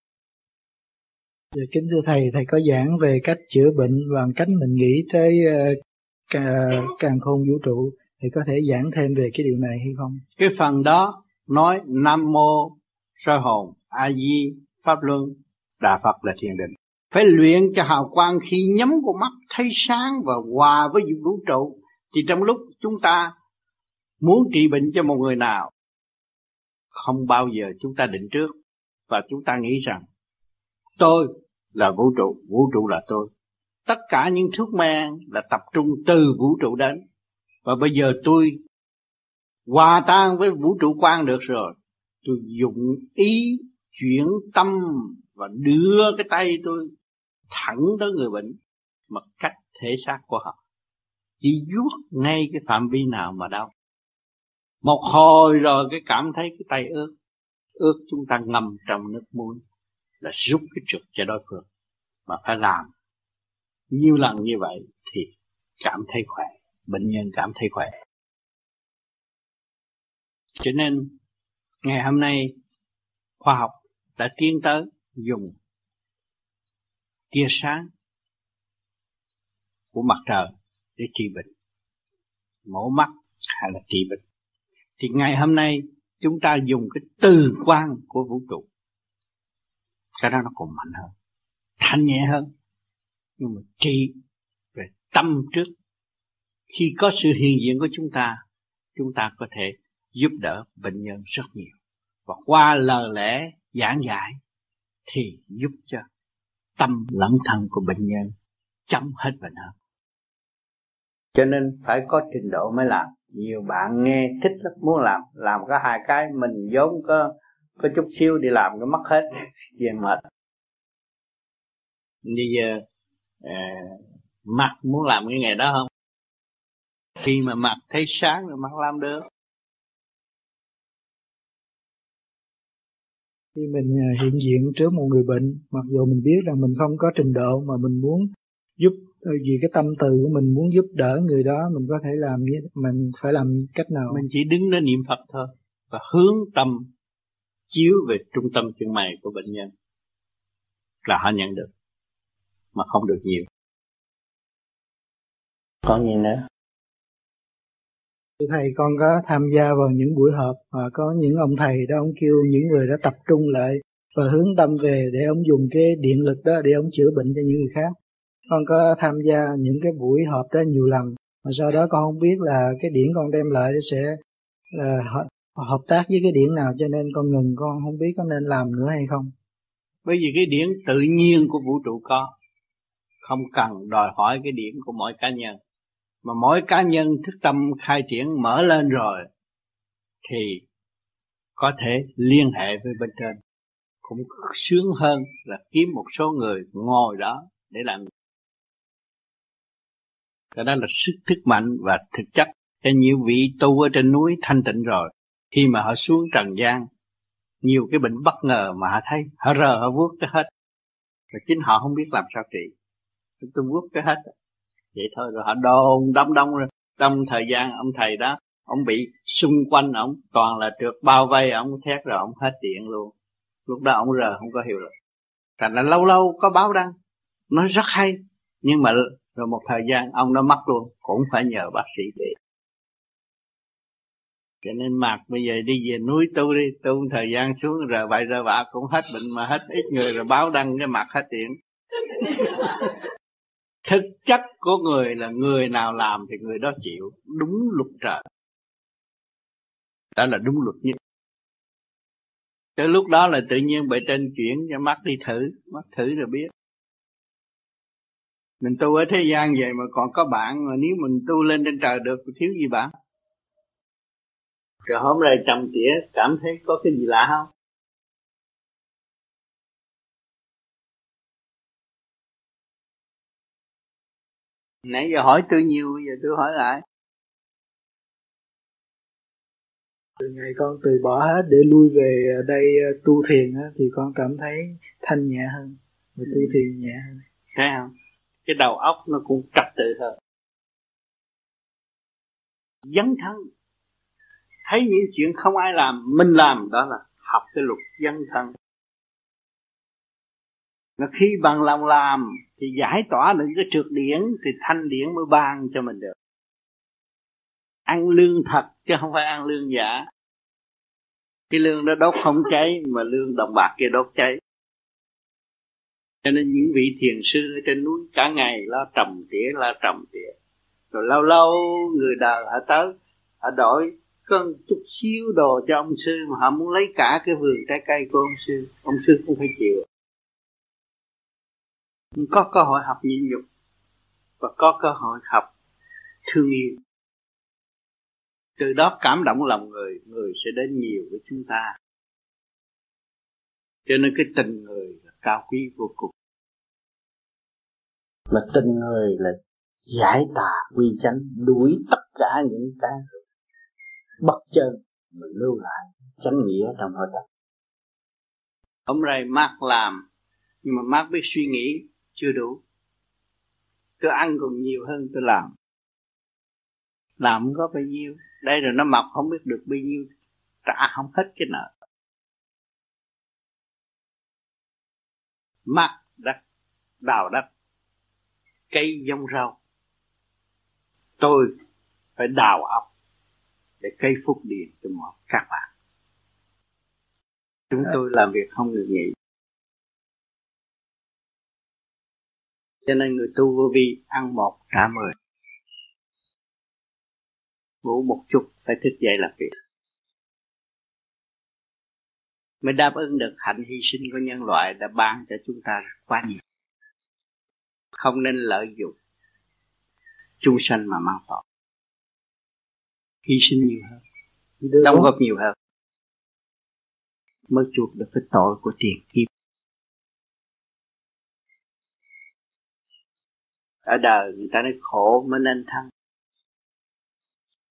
Dạ, kính thưa thầy, thầy có giảng về cách chữa bệnh bằng cách mình nghĩ tới uh, càn khôn vũ trụ. Thầy có thể giảng thêm về cái điều này hay không? Cái phần đó nói Nam Mô soi hồn, A Di pháp luân, Đà Phật là thiền định. Phải luyện cho hào quang khi nhắm con mắt thấy sáng và hòa với vũ trụ. Thì trong lúc chúng ta muốn trị bệnh cho một người nào, không bao giờ chúng ta định trước, và chúng ta nghĩ rằng tôi là vũ trụ, vũ trụ là tôi. Tất cả những thuốc men là tập trung từ vũ trụ đến. Và bây giờ tôi hòa tan với vũ trụ quang được rồi, tôi dùng ý chuyển tâm và đưa cái tay tôi thẳng tới người bệnh mà cách thể xác của họ. Chỉ vuốt ngay cái phạm vi nào mà đau. Một hồi rồi cái cảm thấy cái tay ướt, ướt chúng ta ngâm trong nước muối là rút cái trượt cho đối phương. Mà phải làm nhiều lần như vậy thì cảm thấy khỏe, bệnh nhân cảm thấy khỏe. Cho nên ngày hôm nay khoa học đã tiến tới dùng tia sáng của mặt trời để trị bệnh, mổ mắt hay là trị bệnh. Thì ngày hôm nay chúng ta dùng cái từ quang của vũ trụ, cái đó nó còn mạnh hơn, thanh nhẹ hơn, nhưng mà trị về tâm trước. Khi có sự hiện diện của chúng ta, chúng ta có thể giúp đỡ bệnh nhân rất nhiều. Và qua lời lẽ giảng giải thì giúp cho tâm lẫn thân của bệnh nhân chấm hết bệnh hơn. Cho nên phải có trình độ mới làm. Nhiều bạn nghe thích lắm, muốn làm, làm có hai cái, mình vốn có có chút xíu đi làm cái mất hết, về mệt. Bây giờ à, mặt muốn làm cái nghề đó không? Khi mà mặt thấy sáng rồi mặt làm được. Khi mình hiện diện trước một người bệnh, mặc dù mình biết rằng mình không có trình độ mà mình muốn giúp, vì cái tâm từ của mình muốn giúp đỡ người đó, mình có thể làm như mình phải làm cách nào? Mình chỉ đứng đó niệm Phật thôi và hướng tâm chiếu về trung tâm chân mày của bệnh nhân là họ nhận được, mà không được nhiều. Còn gì nữa? Thầy con có tham gia vào những buổi họp và có những ông thầy đó, ông kêu những người đó tập trung lại và hướng tâm về để ông dùng cái điện lực đó để ông chữa bệnh cho những người khác. Con có tham gia những cái buổi họp đó nhiều lần, mà sau đó con không biết là cái điển con đem lại sẽ là hợp tác với cái điển nào, cho nên con ngừng, con không biết có nên làm nữa hay không. Bởi vì cái điển tự nhiên của vũ trụ có, không cần đòi hỏi cái điển của mỗi cá nhân. Mà mỗi cá nhân thức tâm khai triển mở lên rồi thì có thể liên hệ với bên trên. Cũng sướng hơn là kiếm một số người ngồi đó để làm. Cái đó là sức thức mạnh và thực chất. Cho nhiều vị tu ở trên núi thanh tịnh rồi, khi mà họ xuống trần gian, nhiều cái bệnh bất ngờ mà họ thấy, họ rờ họ vuốt cái hết. Và chính họ không biết làm sao trị. Tôi vuốt cái hết. Vậy thôi rồi họ đồn đông đông rồi. Trong thời gian ông thầy đó, ông bị xung quanh ông toàn là trượt bao vây, ông thét rồi ông hết điện luôn. Lúc đó ông rờ không có hiệu lực. Thành là lâu lâu có báo đăng nói rất hay, nhưng mà rồi một thời gian ông nó mất luôn, cũng phải nhờ bác sĩ để. Cho nên Mạc bây giờ đi về núi tu đi, tu thời gian xuống rồi vậy rồi bạ cũng hết bệnh, mà hết ít người rồi báo đăng cái Mạc hết điện. Thực chất của người là người nào làm thì người đó chịu, đúng luật trời. Đó là đúng luật nhất. Tới lúc đó là tự nhiên bề trên chuyển cho mắt đi thử, mắt thử rồi biết. Mình tu ở thế gian vậy mà còn có bạn, mà nếu mình tu lên trên trời được thì thiếu gì bạn? Rồi hôm nay trầm tỉa cảm thấy có cái gì lạ không? Nãy giờ hỏi tôi nhiều, bây giờ tôi hỏi lại. Từ ngày con từ bỏ hết để lui về đây tu thiền thì con cảm thấy thanh nhẹ hơn, và tu thiền nhẹ hơn. Thấy không? Cái đầu óc nó cũng trật tự hơn. Dấn thân. Thấy những chuyện không ai làm, mình làm, đó là học cái luật dấn thân. Nó khi bằng lòng làm thì giải tỏa được cái trượt điển, thì thanh điển mới ban cho mình được. Ăn lương thật chứ không phải ăn lương giả. Cái lương đó đốt không cháy, mà lương đồng bạc kia đốt cháy. Cho nên những vị thiền sư ở trên núi cả ngày lo trầm tỉa, lo trầm tỉa. Rồi lâu lâu người đời họ tới, họ đổi có chút xíu đồ cho ông sư, mà họ muốn lấy cả cái vườn trái cây của ông sư. Ông sư cũng phải chịu. Có cơ hội học nhịn nhục và có cơ hội học thương yêu. Từ đó cảm động lòng người, người sẽ đến nhiều với chúng ta. Cho nên cái tình người là cao quý vô cùng. Mà tình người là giải tà quy chánh, đuổi tất cả những cái bất chân mà lưu lại chánh nghĩa trong nội tâm. Hôm nay Mark làm, nhưng mà Mark biết suy nghĩ chưa đủ. Tôi ăn còn nhiều hơn tôi làm. Làm không có bao nhiêu. Đây rồi nó mập không biết được bao nhiêu, trả không hết cái nợ. Mark đất, đào đất, cây giống rau. Tôi phải đào óc để cây phúc điền cho mọi các bạn. Chúng tôi làm việc không ngừng nghỉ. Cho nên người tu vô vi ăn một trả mười. Ngủ một chút phải thức dậy làm việc, mới đáp ứng được hạnh hy sinh của nhân loại đã ban cho chúng ta quá nhiều. Không nên lợi dụng chúng sanh mà mang tội. Hy sinh nhiều hơn, đóng góp nhiều hơn, mới chuộc được cái tội của tiền kiếp. Ở đời người ta nói khổ mới nên thăng.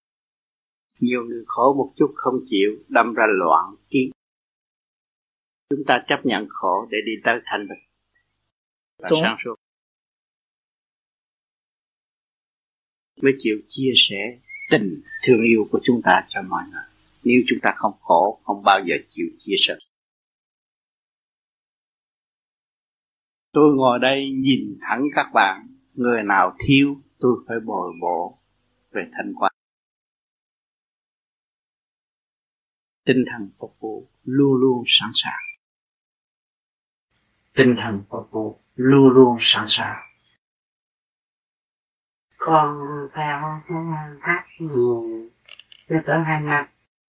Nhiều người khổ một chút không chịu, đâm ra loạn kiến. Chúng ta chấp nhận khổ để đi tới thanh bình và Đúng. sáng suốt, mới chịu chia sẻ tình thương yêu của chúng ta cho mọi người. Nếu chúng ta không khổ, không bao giờ chịu chia sẻ. Tôi ngồi đây nhìn thẳng các bạn, người nào thiếu tôi phải bồi bổ về thanh quan. Tinh thần phục vụ luôn luôn sẵn sàng. Tinh thần phục vụ luôn luôn sẵn sàng. Con theo hát nhiều cho tới hai năm.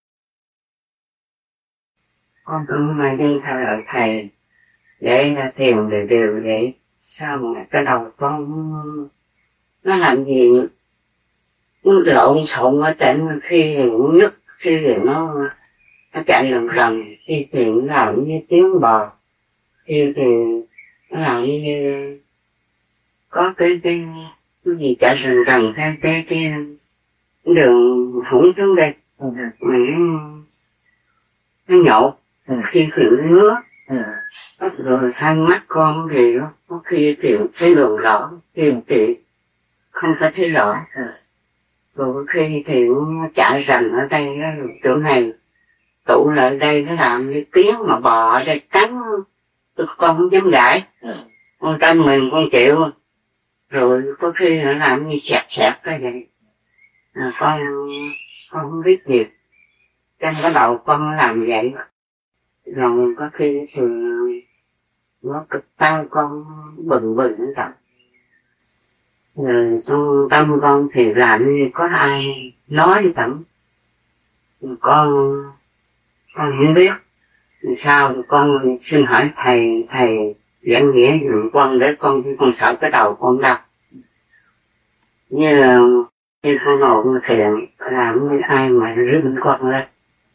Con cũng mà đi theo lời thầy để ra thiền đều đều vậy. Sao mà cái đầu con nó làm gì nó lộn xộn ở trên, khi thì cũng nhức, khi thì nó nó chạy lần lần, khi thì nó làm như tiếng bò, khi thì nó làm như có cái cái cái gì chạy rần rần theo cái cái đường hủng xuống đây mà nó nó nhộn, khi thì nó ngứa, rồi sang mắt con thì nó có khi thì thấy đường rõ, khi thì không có thấy rõ, rồi khi thì nó chạy rần ở đây đó, chỗ này tụ lại đây nó làm như tiếng mà bò ở đây cắn, con không dám gãi, con trăm mình con chịu. Rồi có khi nó làm như xẹt xẹt cái vậy, à, con con không biết gì, trong cái đầu con làm vậy. Rồi có khi thì nó cực tay con bừng bừng nữa rồi. Rồi xong tâm con thì làm như có ai nói tầm, con con không biết sao. Con xin hỏi thầy thầy giảng nghĩa dùm con để con con sợ cái đầu con đau. Như là như con ngồi thiền làm như ai mà rinh con lên,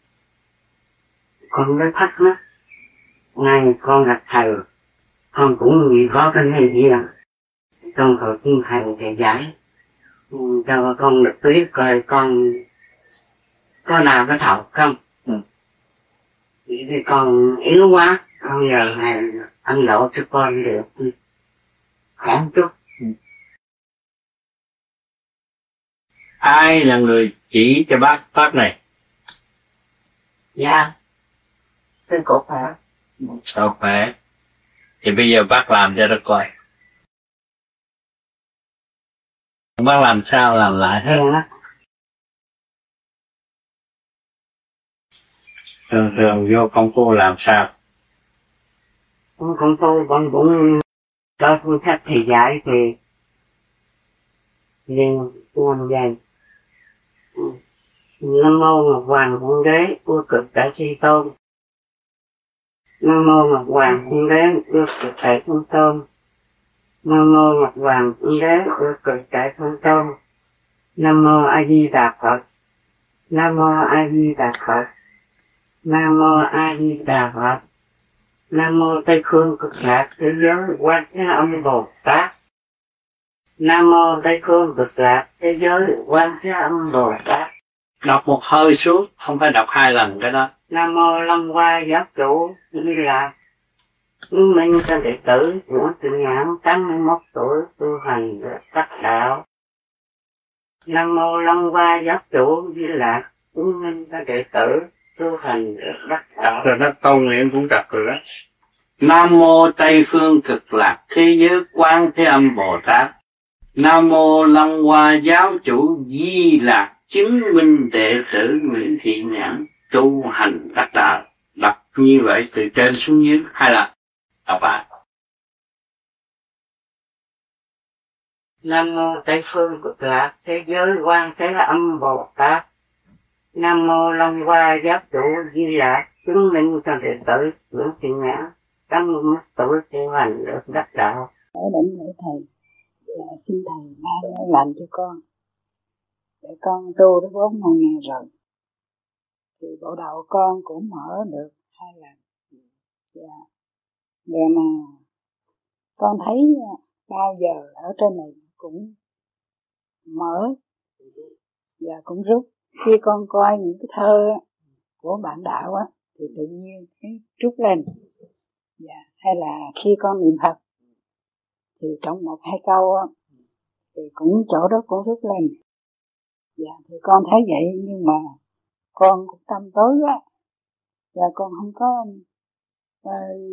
con mới thắc mắc. Ngay con gặp thầy, con cũng nghĩ có cái này gì à, con cầu xin thầy để giải cho con được biết coi con có nào có thầu không. Ừ. Vì con yếu quá, con nhờ thầy ăn lộ cho con được khoảng chút. Ừ. Ai là người chỉ cho bác pháp này? Dạ, cái cổ khỏe. Cổ khỏe. Thì bây giờ bác làm cho nó coi. Bác làm sao làm lại hết. Dạ. Thường thường vô công phu làm sao? Công phu con cũng cho phương khách thầy giải thì liền làm vậy. Nam mô Ngọc Hoàng Thượng Đế vô cực đại chi tôn. Nam mô Ngọc Hoàng Thượng Đế vô cực đại thiên tôn. Nam mô Ngọc Hoàng Thượng Đế vô cực đại thiên tôn. Nam mô A Di Đà Phật. Nam mô A Di Đà Phật. Nam mô A Di Đà Phật. Nam mô Tây Phương Cực Lạc Thế Giới Quan Thế Âm Bồ Tát. Nam mô Tây Phương Cực Lạc Thế Giới Quan Thế Âm Bồ Tát. Đọc một hơi xuống, không phải đọc hai lần cái đó. Nam mô Long Hoa Giáo Chủ Như Là Ứng Minh cho đệ tử Nguyễn Thị Nhãn tám mươi mốt tuổi tu hành đắc đạo. Nam mô Long Hoa Giáo Chủ Như Là Ứng Minh cho đệ tử tu hành đắc đạo. Rồi nó tâu nguyện cũng trật rồi đó. Nam mô Tây Phương Cực Lạc Thế Giới Quan Thế Âm Bồ Tát. Nam mô Long Hoa Giáo Chủ Di Lạc chứng minh đệ tử Nguyễn Thị Nhãn tu hành đắc đạo. Đọc như vậy từ trên xuống dưới hay là đọc lại? Nam mô Tây Phương Cực Lạc Thế Giới Quan Thế Âm Bồ Tát. Nam mô Long Hoa Giáo Chủ Di Lạc chứng minh cho đệ tử Nguyễn Thị Nhãn tám mươi mốt tuổi tu hành được đắc đạo. Ở định lễ thầy, dạ, xin thầy ban làm cho con để con tu đến bốn năm ngày rồi thì bộ đầu con cũng mở được hai lần. Dạ. Rồi mà con thấy bao giờ ở trên này cũng mở và cũng rút. Khi con coi những cái thơ của bạn đạo á thì tự nhiên thấy rút lên. Dạ, hay là khi con niệm Phật thì trong một hai câu á, thì cũng chỗ đó cũng rút lên. Dạ, thì con thấy vậy nhưng mà con cũng tâm tối á. Dạ, con không có uh,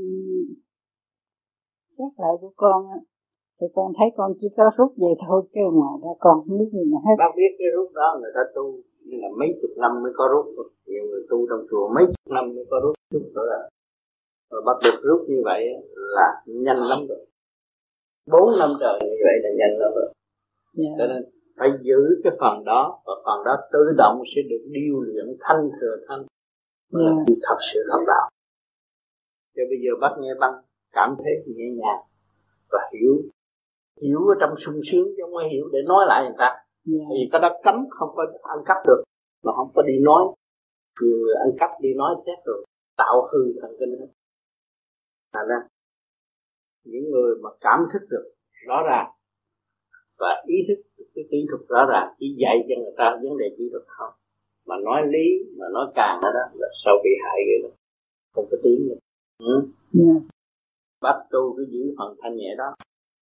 xét lại của con á. Thì con thấy con chỉ có rút về thôi, chứ ngoài ra con không biết gì nữa hết. Bác biết cái rút đó người ta tu nhưng là mấy chục năm mới có rút. Nhiều người tu trong chùa mấy chục năm mới có rút rút đó là. Và bác được rút như vậy là nhanh lắm rồi. Bốn năm trời như vậy là nhanh lắm rồi. Yeah. Cho nên phải giữ cái phần đó, và phần đó tự động sẽ được điêu luyện thanh thừa thanh, mới yeah. là thật sự học đạo. Cho bây giờ bác nghe băng cảm thấy nhẹ nhàng và hiểu, hiểu ở trong sung sướng chứ không có hiểu để nói lại người ta. Yeah. Vì ta đã cấm không có ăn cắp được, mà không có đi nói. Nhiều người ăn cắp đi nói chết rồi, tạo hư thần kinh hết. Thành ra những người mà cảm thức được rõ ràng và ý thức được cái kỹ thuật rõ ràng, chỉ dạy cho người ta vấn đề kỹ thuật không, mà nói lý mà nói càng đó, đó là sau bị hại vậy đó, không có tiếng nữa. Ừ. Yeah. Bác tu cái giữ phần thanh nhẹ đó,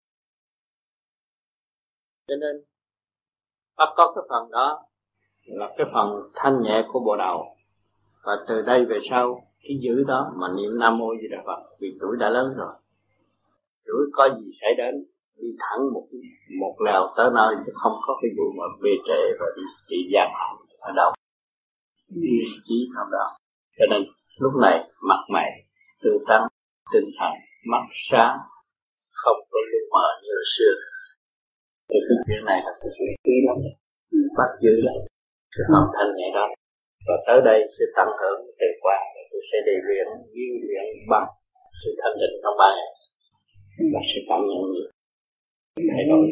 cho nên bác có cái phần đó là cái phần thanh nhẹ của bộ đầu, và từ đây về sau cái giữ đó mà niệm Nam Mô Di Đà Phật, vì tuổi đã lớn rồi, tuổi có gì xảy đến đi thẳng một một lèo tới nơi, chứ không có cái vụ mà bê trễ và đi trị gian hạn ở đâu, đi chỉ không đâu. Cho nên lúc này mặt mày tươi tắn, tinh thần mắt sáng, không có lu mờ như xưa. Thì cái chuyện này là cái chuyện quý lắm, bắt giữ lắm cái phần thanh nhẹ đó. Và tới đây sẽ tận hưởng từ qua, tôi sẽ đi luyện, viên luyện bằng sự thanh định trong ba ngày, và sẽ cảm nhận nhiều thay đổi.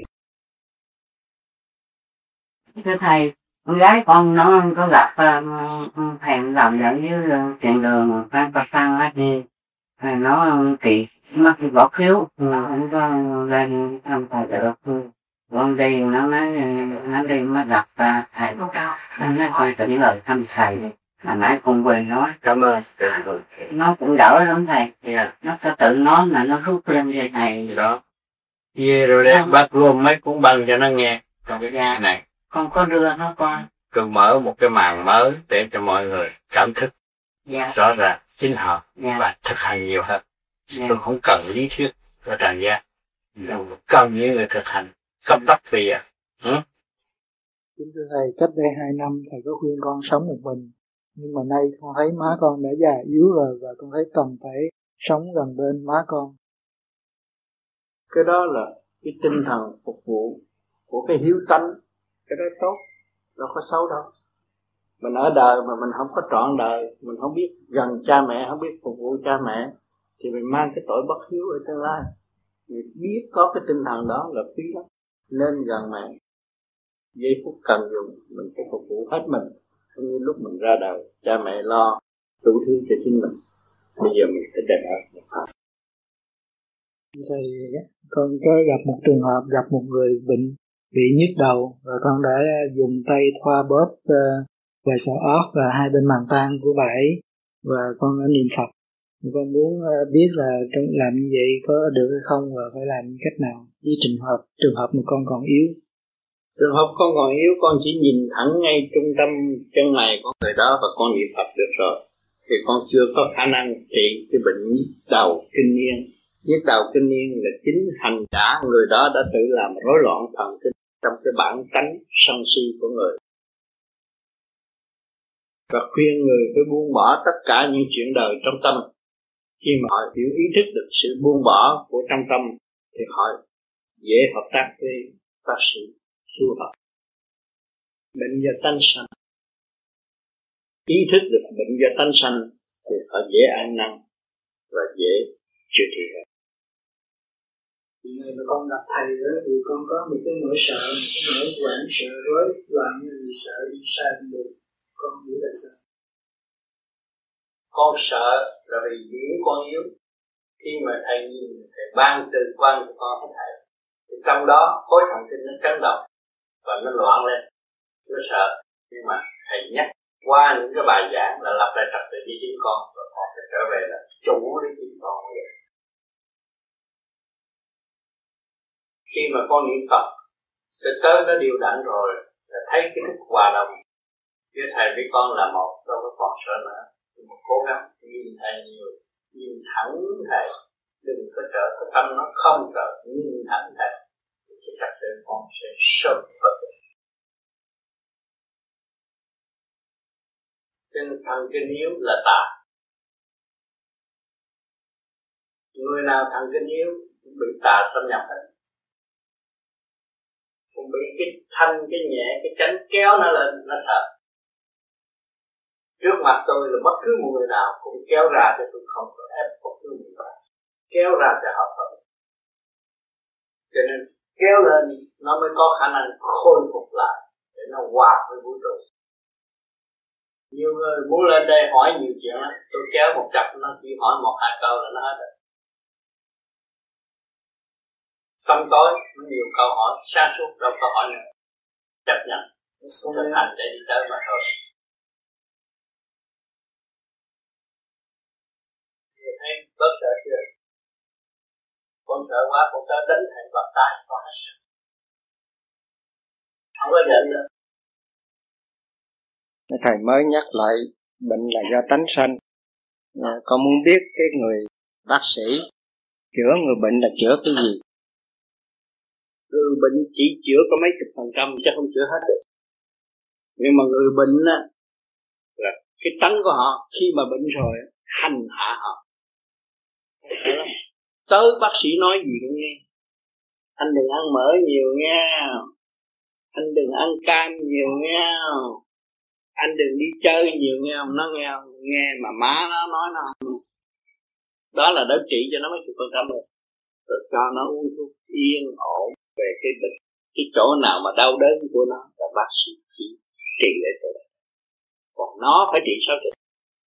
Thưa thầy, con gái con nó có gặp uh, thầy làm dẫn với uh, tiền đường Phan Bạc Sang á, thì thầy nó kỳ mắc cái vỏ khiếu, mà không có lên thăm thầy tại Đà Phương. Con đi nó nói nó đi mới gặp uh, thầy, nó nói coi tỉnh lời thăm thầy. Mà nãy con quên nói cảm ơn, nó cũng đỡ lắm thầy. Yeah. Nó sẽ tự nói mà nó rút lên về thầy đó. Về rồi đấy, bác gồm mấy cuốn băng cho nó nghe. Còn cái nghe này con có đưa nó coi, cứ mở một cái màn mới để cho mọi người cảm thức yeah. rõ ràng chính họ yeah. và thực hành nhiều hơn. Yeah. Tôi không cần lý thuyết ở trần gian, cần những người thực hành cấp tốc về. Ừ? Kính thưa thầy, cách đây hai năm thầy có khuyên con sống một mình, nhưng mà nay con thấy má con đã già yếu rồi, và con thấy cần phải sống gần bên má con. Cái đó là cái tinh thần phục vụ của cái hiếu tánh, cái đó tốt, đâu có xấu đâu. Mình ở đời mà mình không có trọn đời, mình không biết gần cha mẹ, không biết phục vụ cha mẹ, thì mình mang cái tội bất hiếu ở tương lai. Mình biết có cái tinh thần đó là quý lắm, nên gần mẹ, giây phút cần dùng mình phải phục vụ hết mình. Không như lúc mình ra đời, cha mẹ lo đủ thứ cho chính mình, bây giờ mình phải đền ơn một phần. Thì con có gặp một trường hợp, gặp một người bệnh bị nhức đầu, và con đã dùng tay thoa bóp uh, về sọ óc và hai bên màng tan của bà ấy, và con đã niệm Phật. Con muốn uh, biết là trong làm như vậy có được hay không, và phải làm như cách nào với trường hợp trường hợp mà con còn yếu. Trường hợp con còn yếu, con chỉ nhìn thẳng ngay trung tâm chân mày của người đó và con niệm Phật được rồi, thì con chưa có khả năng trị cái bệnh nhức đầu kinh niên. Nhức đầu kinh niên là chính hành giả người đó đã tự làm rối loạn thần kinh trong cái bản tánh sân si của người, và khuyên người phải buông bỏ tất cả những chuyện đời trong tâm. Khi mà họ hiểu ý thức được sự buông bỏ của trong tâm thì họ dễ hợp tác với bác sĩ tu học. Bệnh do tánh sanh, ý thức được bệnh do tánh sanh thì họ dễ ăn năn và dễ chữa trị hơn. Ngày mà con gặp thầy đó, thì con có một cái nỗi sợ, một cái nỗi hoảng sợ, rối loạn, vì sợ đi sai đường. Con nghĩ là sao? Con sợ là vì diễn con yếu. Khi mà thầy nhìn, thầy ban từ quan của con với thầy, thì trong đó khối thần kinh nó chấn động và nó loạn lên, nó sợ. Nhưng mà thầy nhắc qua những cái bài giảng là lập lại trật tự với chính con, và con phải trở về là chủ với chính con vậy. Khi mà con niệm Phật tới tới nó điều đặn rồi là thấy cái thức hòa đồng với thầy với con là một, đâu có còn sợ nữa. Nhưng mà cố gắng nhìn thầy nhiều, nhìn thẳng thầy, đừng có sợ cái tâm nó không sợ, nhìn thẳng thầy thì chắc chắn con sẽ sớm Phật. Trên thần kinh yếu là tà. Người nào thần kinh yếu cũng bị tà xâm nhập hết. Cũng bị cái thanh, cái nhẹ, cái chánh kéo nó lên, nó sợ. Trước mặt tôi là bất cứ một người nào cũng kéo ra cho tôi không có ép bất cứ người nào. Kéo ra cho họ Phật. Cho nên kéo lên nó mới có khả năng khôi phục lại để nó hòa với vũ trụ. Nhiều người muốn lên đây hỏi nhiều chuyện lắm, tôi kéo một chập nó chỉ hỏi một hai câu là nó hết rồi. Tâm tối nó nhiều câu hỏi, sáng suốt đâu có hỏi nữa. Chấp nhận, thực hành để đi tới mà thôi. Người thấy bớt sợ chưa? Con sợ quá, con sợ đánh thầy bạc tay con hết. Không có giận nữa. Thầy mới nhắc lại bệnh là do tánh sanh. À, con muốn biết cái người bác sĩ chữa người bệnh là chữa cái gì? Người bệnh chỉ chữa có mấy chục phần trăm chứ không chữa hết được. Nhưng mà người bệnh á là cái tánh của họ khi mà bệnh rồi hành hạ họ. Tới bác sĩ nói gì cũng nghe. Anh đừng ăn mỡ nhiều nha. Anh đừng ăn cam nhiều nha. Anh đừng đi chơi nhiều nghe không? Nó nghe không? Nghe mà má nó nói nó không. Đó là đã trị cho nó mấy chục phần trăm rồi. Rồi cho nó uống thuốc yên ổn về cái bệnh. Cái chỗ nào mà đau đớn của nó là bác sĩ chỉ trị để cho nó. Còn nó phải trị sao được.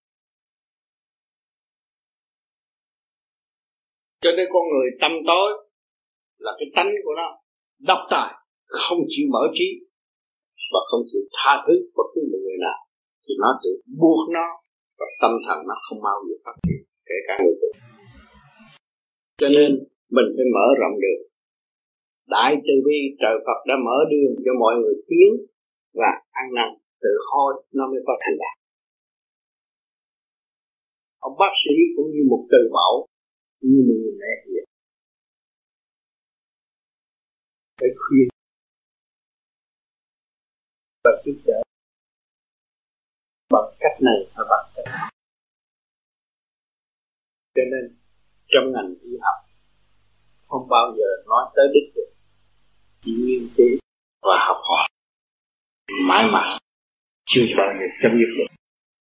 Cho nên con người tâm tối là cái tánh của nó độc tài, không chịu mở trí và không chịu tha thứ bất cứ một người nào thì nó tự buộc nó và tâm thần nó không bao giờ phát triển, kể cả người tu. Cho nên mình phải mở rộng đường. Đại từ bi trời Phật đã mở đường cho mọi người tiến và ăn năn tự hoi nó mới có thành đạt. Ông bác sĩ cũng như một từ mẫu, như một người mẹ vậy. Phải khuyên và giúp đỡ bằng cách này và bằng cách khác. Cho nên trong ngành y học không bao giờ nói tới đích được, chỉ nghiên cứu và học hỏi mãi mãi chưa bao giờ chấm dứt được.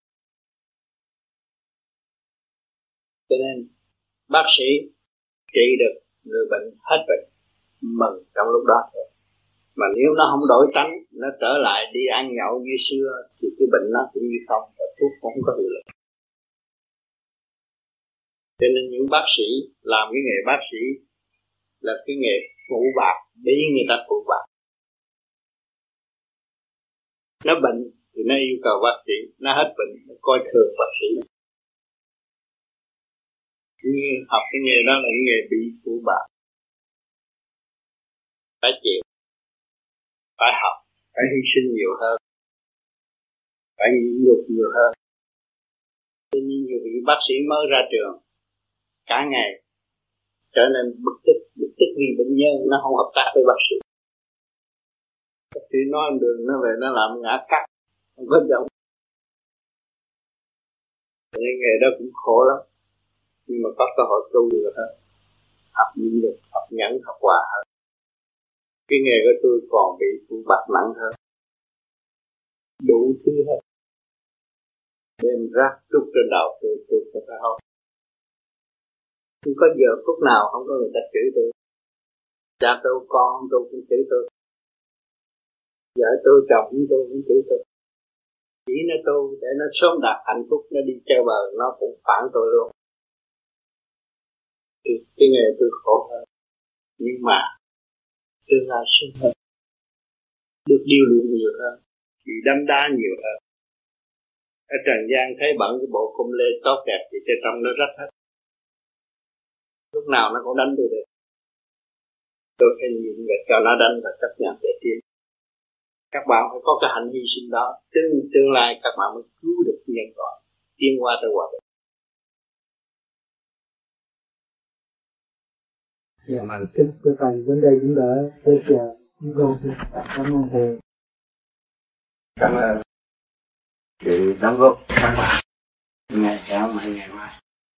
Cho nên bác sĩ trị được người bệnh hết bệnh, mừng trong lúc đó thôi. Mà nếu nó không đổi tánh, nó trở lại đi ăn nhậu như xưa thì cái bệnh nó cũng như không, và thuốc cũng không có hiệu lực. Cho nên những bác sĩ làm cái nghề bác sĩ là cái nghề phụ bạc, để người ta phụ bạc. Nó bệnh thì nó yêu cầu bác sĩ, nó hết bệnh nó coi thường bác sĩ. Như học cái nghề đó là cái nghề bị phụ bạc. Phải chịu, phải học, phải hy sinh nhiều hơn, phải nhịn nhục nhiều hơn. Cho nên nhiều vị bác sĩ mới ra trường cả ngày trở nên bực tức, bực tức vì bệnh nhân nó không hợp tác với bác sĩ. Bác sĩ nói đường nó về nó làm ngã cắt, không có giống. Nên nghề đó cũng khổ lắm, nhưng mà có cơ hội tu được hơn, học nhịn nhục, học nhẫn, học hòa hơn. Cái nghề của tôi còn bị phụ bạc nặng hơn, đủ thứ hết, đem rác trút trên đầu tôi, tôi sẽ phải học. Không có giờ phút nào không có người ta chửi tôi. Cha tôi, con tôi cũng chửi tôi, vợ tôi, chồng tôi cũng chửi tôi. Chỉ nó tu để nó sớm đạt hạnh phúc, nó đi treo bờ, nó cũng phản tôi luôn. Thì cái nghề tôi khổ hơn, nhưng mà tương lai sớm hơn, được điều luyện nhiều hơn, bị đâm đá nhiều hơn. Ở trần gian thấy bận cái bộ cung lê tốt đẹp thì trên trong nó rất hết. Lúc nào nó cũng đánh tôi được. tôi phải niệm về cho nó đánh và chấp nhận để tiến. Các bạn phải có cái hạnh hy sinh đó, tương tương lai các bạn mới cứu được nhân loại, tiến qua tới hòa bình. Dạ, mà kính thưa thầy, đến đây cũng đã tới giờ chúng con xin cảm ơn thầy. Cảm ơn sự đóng góp các bạn ngày sau mai ngày mai.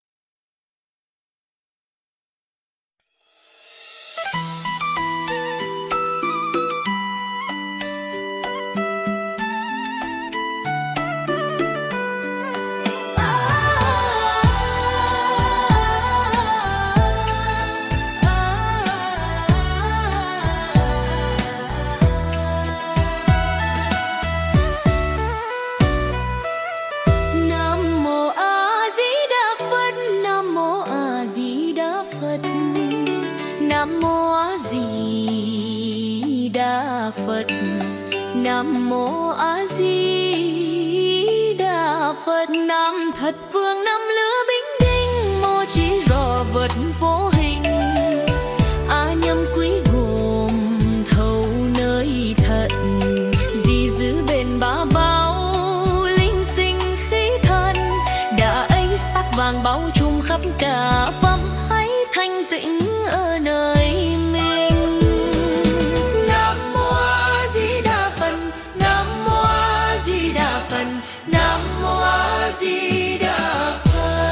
Nam mô A Di Đà Phật. Nam thật vương năm lứa bính đinh, mô chỉ rò vật vô hình. A nhâm quý gồm thâu nơi thận, di giữ bền ba bao linh tinh khí thân. Đã ấy sắc vàng bao trùm khắp cả phẩm ấy thanh tịnh ở nơi mình. Nam mô A Di Đà Phật. Nam mô A Di Đà Phật. Nam mô A Di Đà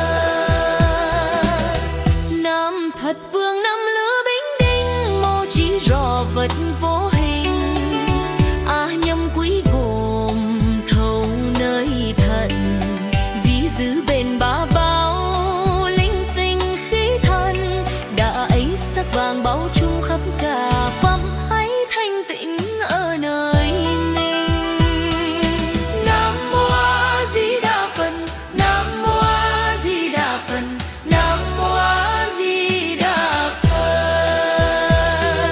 Phật. Nam thật vương năm lứa bính đinh, mô chỉ rò vật vô hình. A nhâm quý gồm thâu nơi thận, di giữ bền ba bao linh tinh khí thân. Đã ấy sắc vàng bao trùm khắp cả phẩm ấy thanh tịnh ở nơi mình. Nam mô A Di Đà Phật. Nam mô A Di Đà Phật. Nam mô A Di Đà Phật.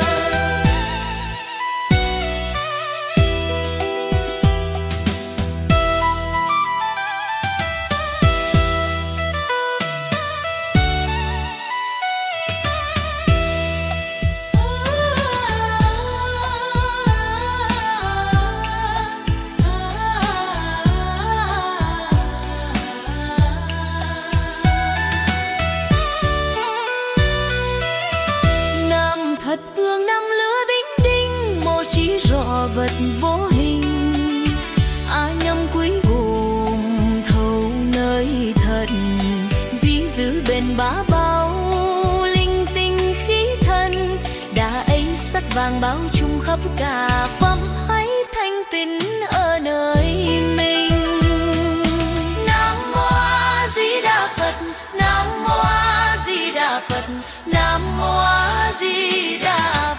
Nam thật vương năm lứa bính đinh, mô chỉ rò vật vô hình. A nhâm quý gồm thâu nơi thận, di giữ bền ba bao linh tinh khí thân. Đã ấy sắc vàng bao trùm khắp cả phẩm ấy thanh tịnh ở nơi mình. Nam mô A Di Đà Phật. Nam mô A Di Đà Phật. Nam mô A Di Đà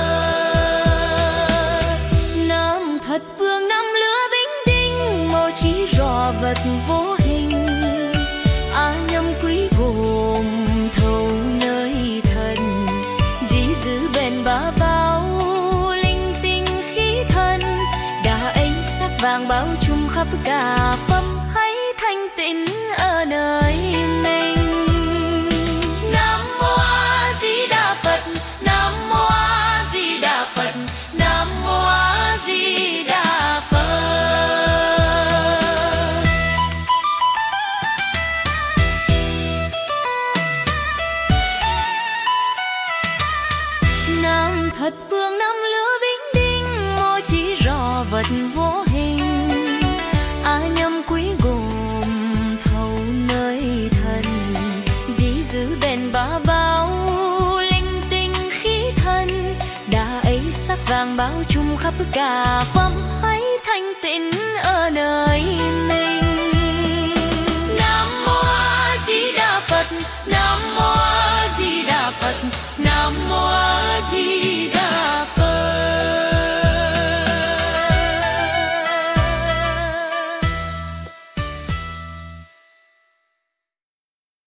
Phật. Nam thật vương năm lứa bính đinh, mô chỉ rò vật vô hình. A nhâm quý gồm thâu nơi thận, di giữ bền ba bao linh tinh khí thân. Đã ấy sắc vàng bao trùm khắp cả phẩm ấy thanh tịnh ở nơi mình. Nam mô A Di Đà Phật. Nam mô A Di Đà Phật. Nam mô A Di Đà Phật. Nam thật vương năm lứa bính đinh, mô chỉ rò vật vô hình. A nhâm quý gồm thâu nơi thần, di giữ bền ba bao linh tinh khí thân. Đã ấy sắc vàng bao trùm khắp cả phẩm ấy thanh tịnh ở nơi mình. Nam mô A Di Đà Phật. Nam mô A Di Đà Phật. Nam mô A Di Đà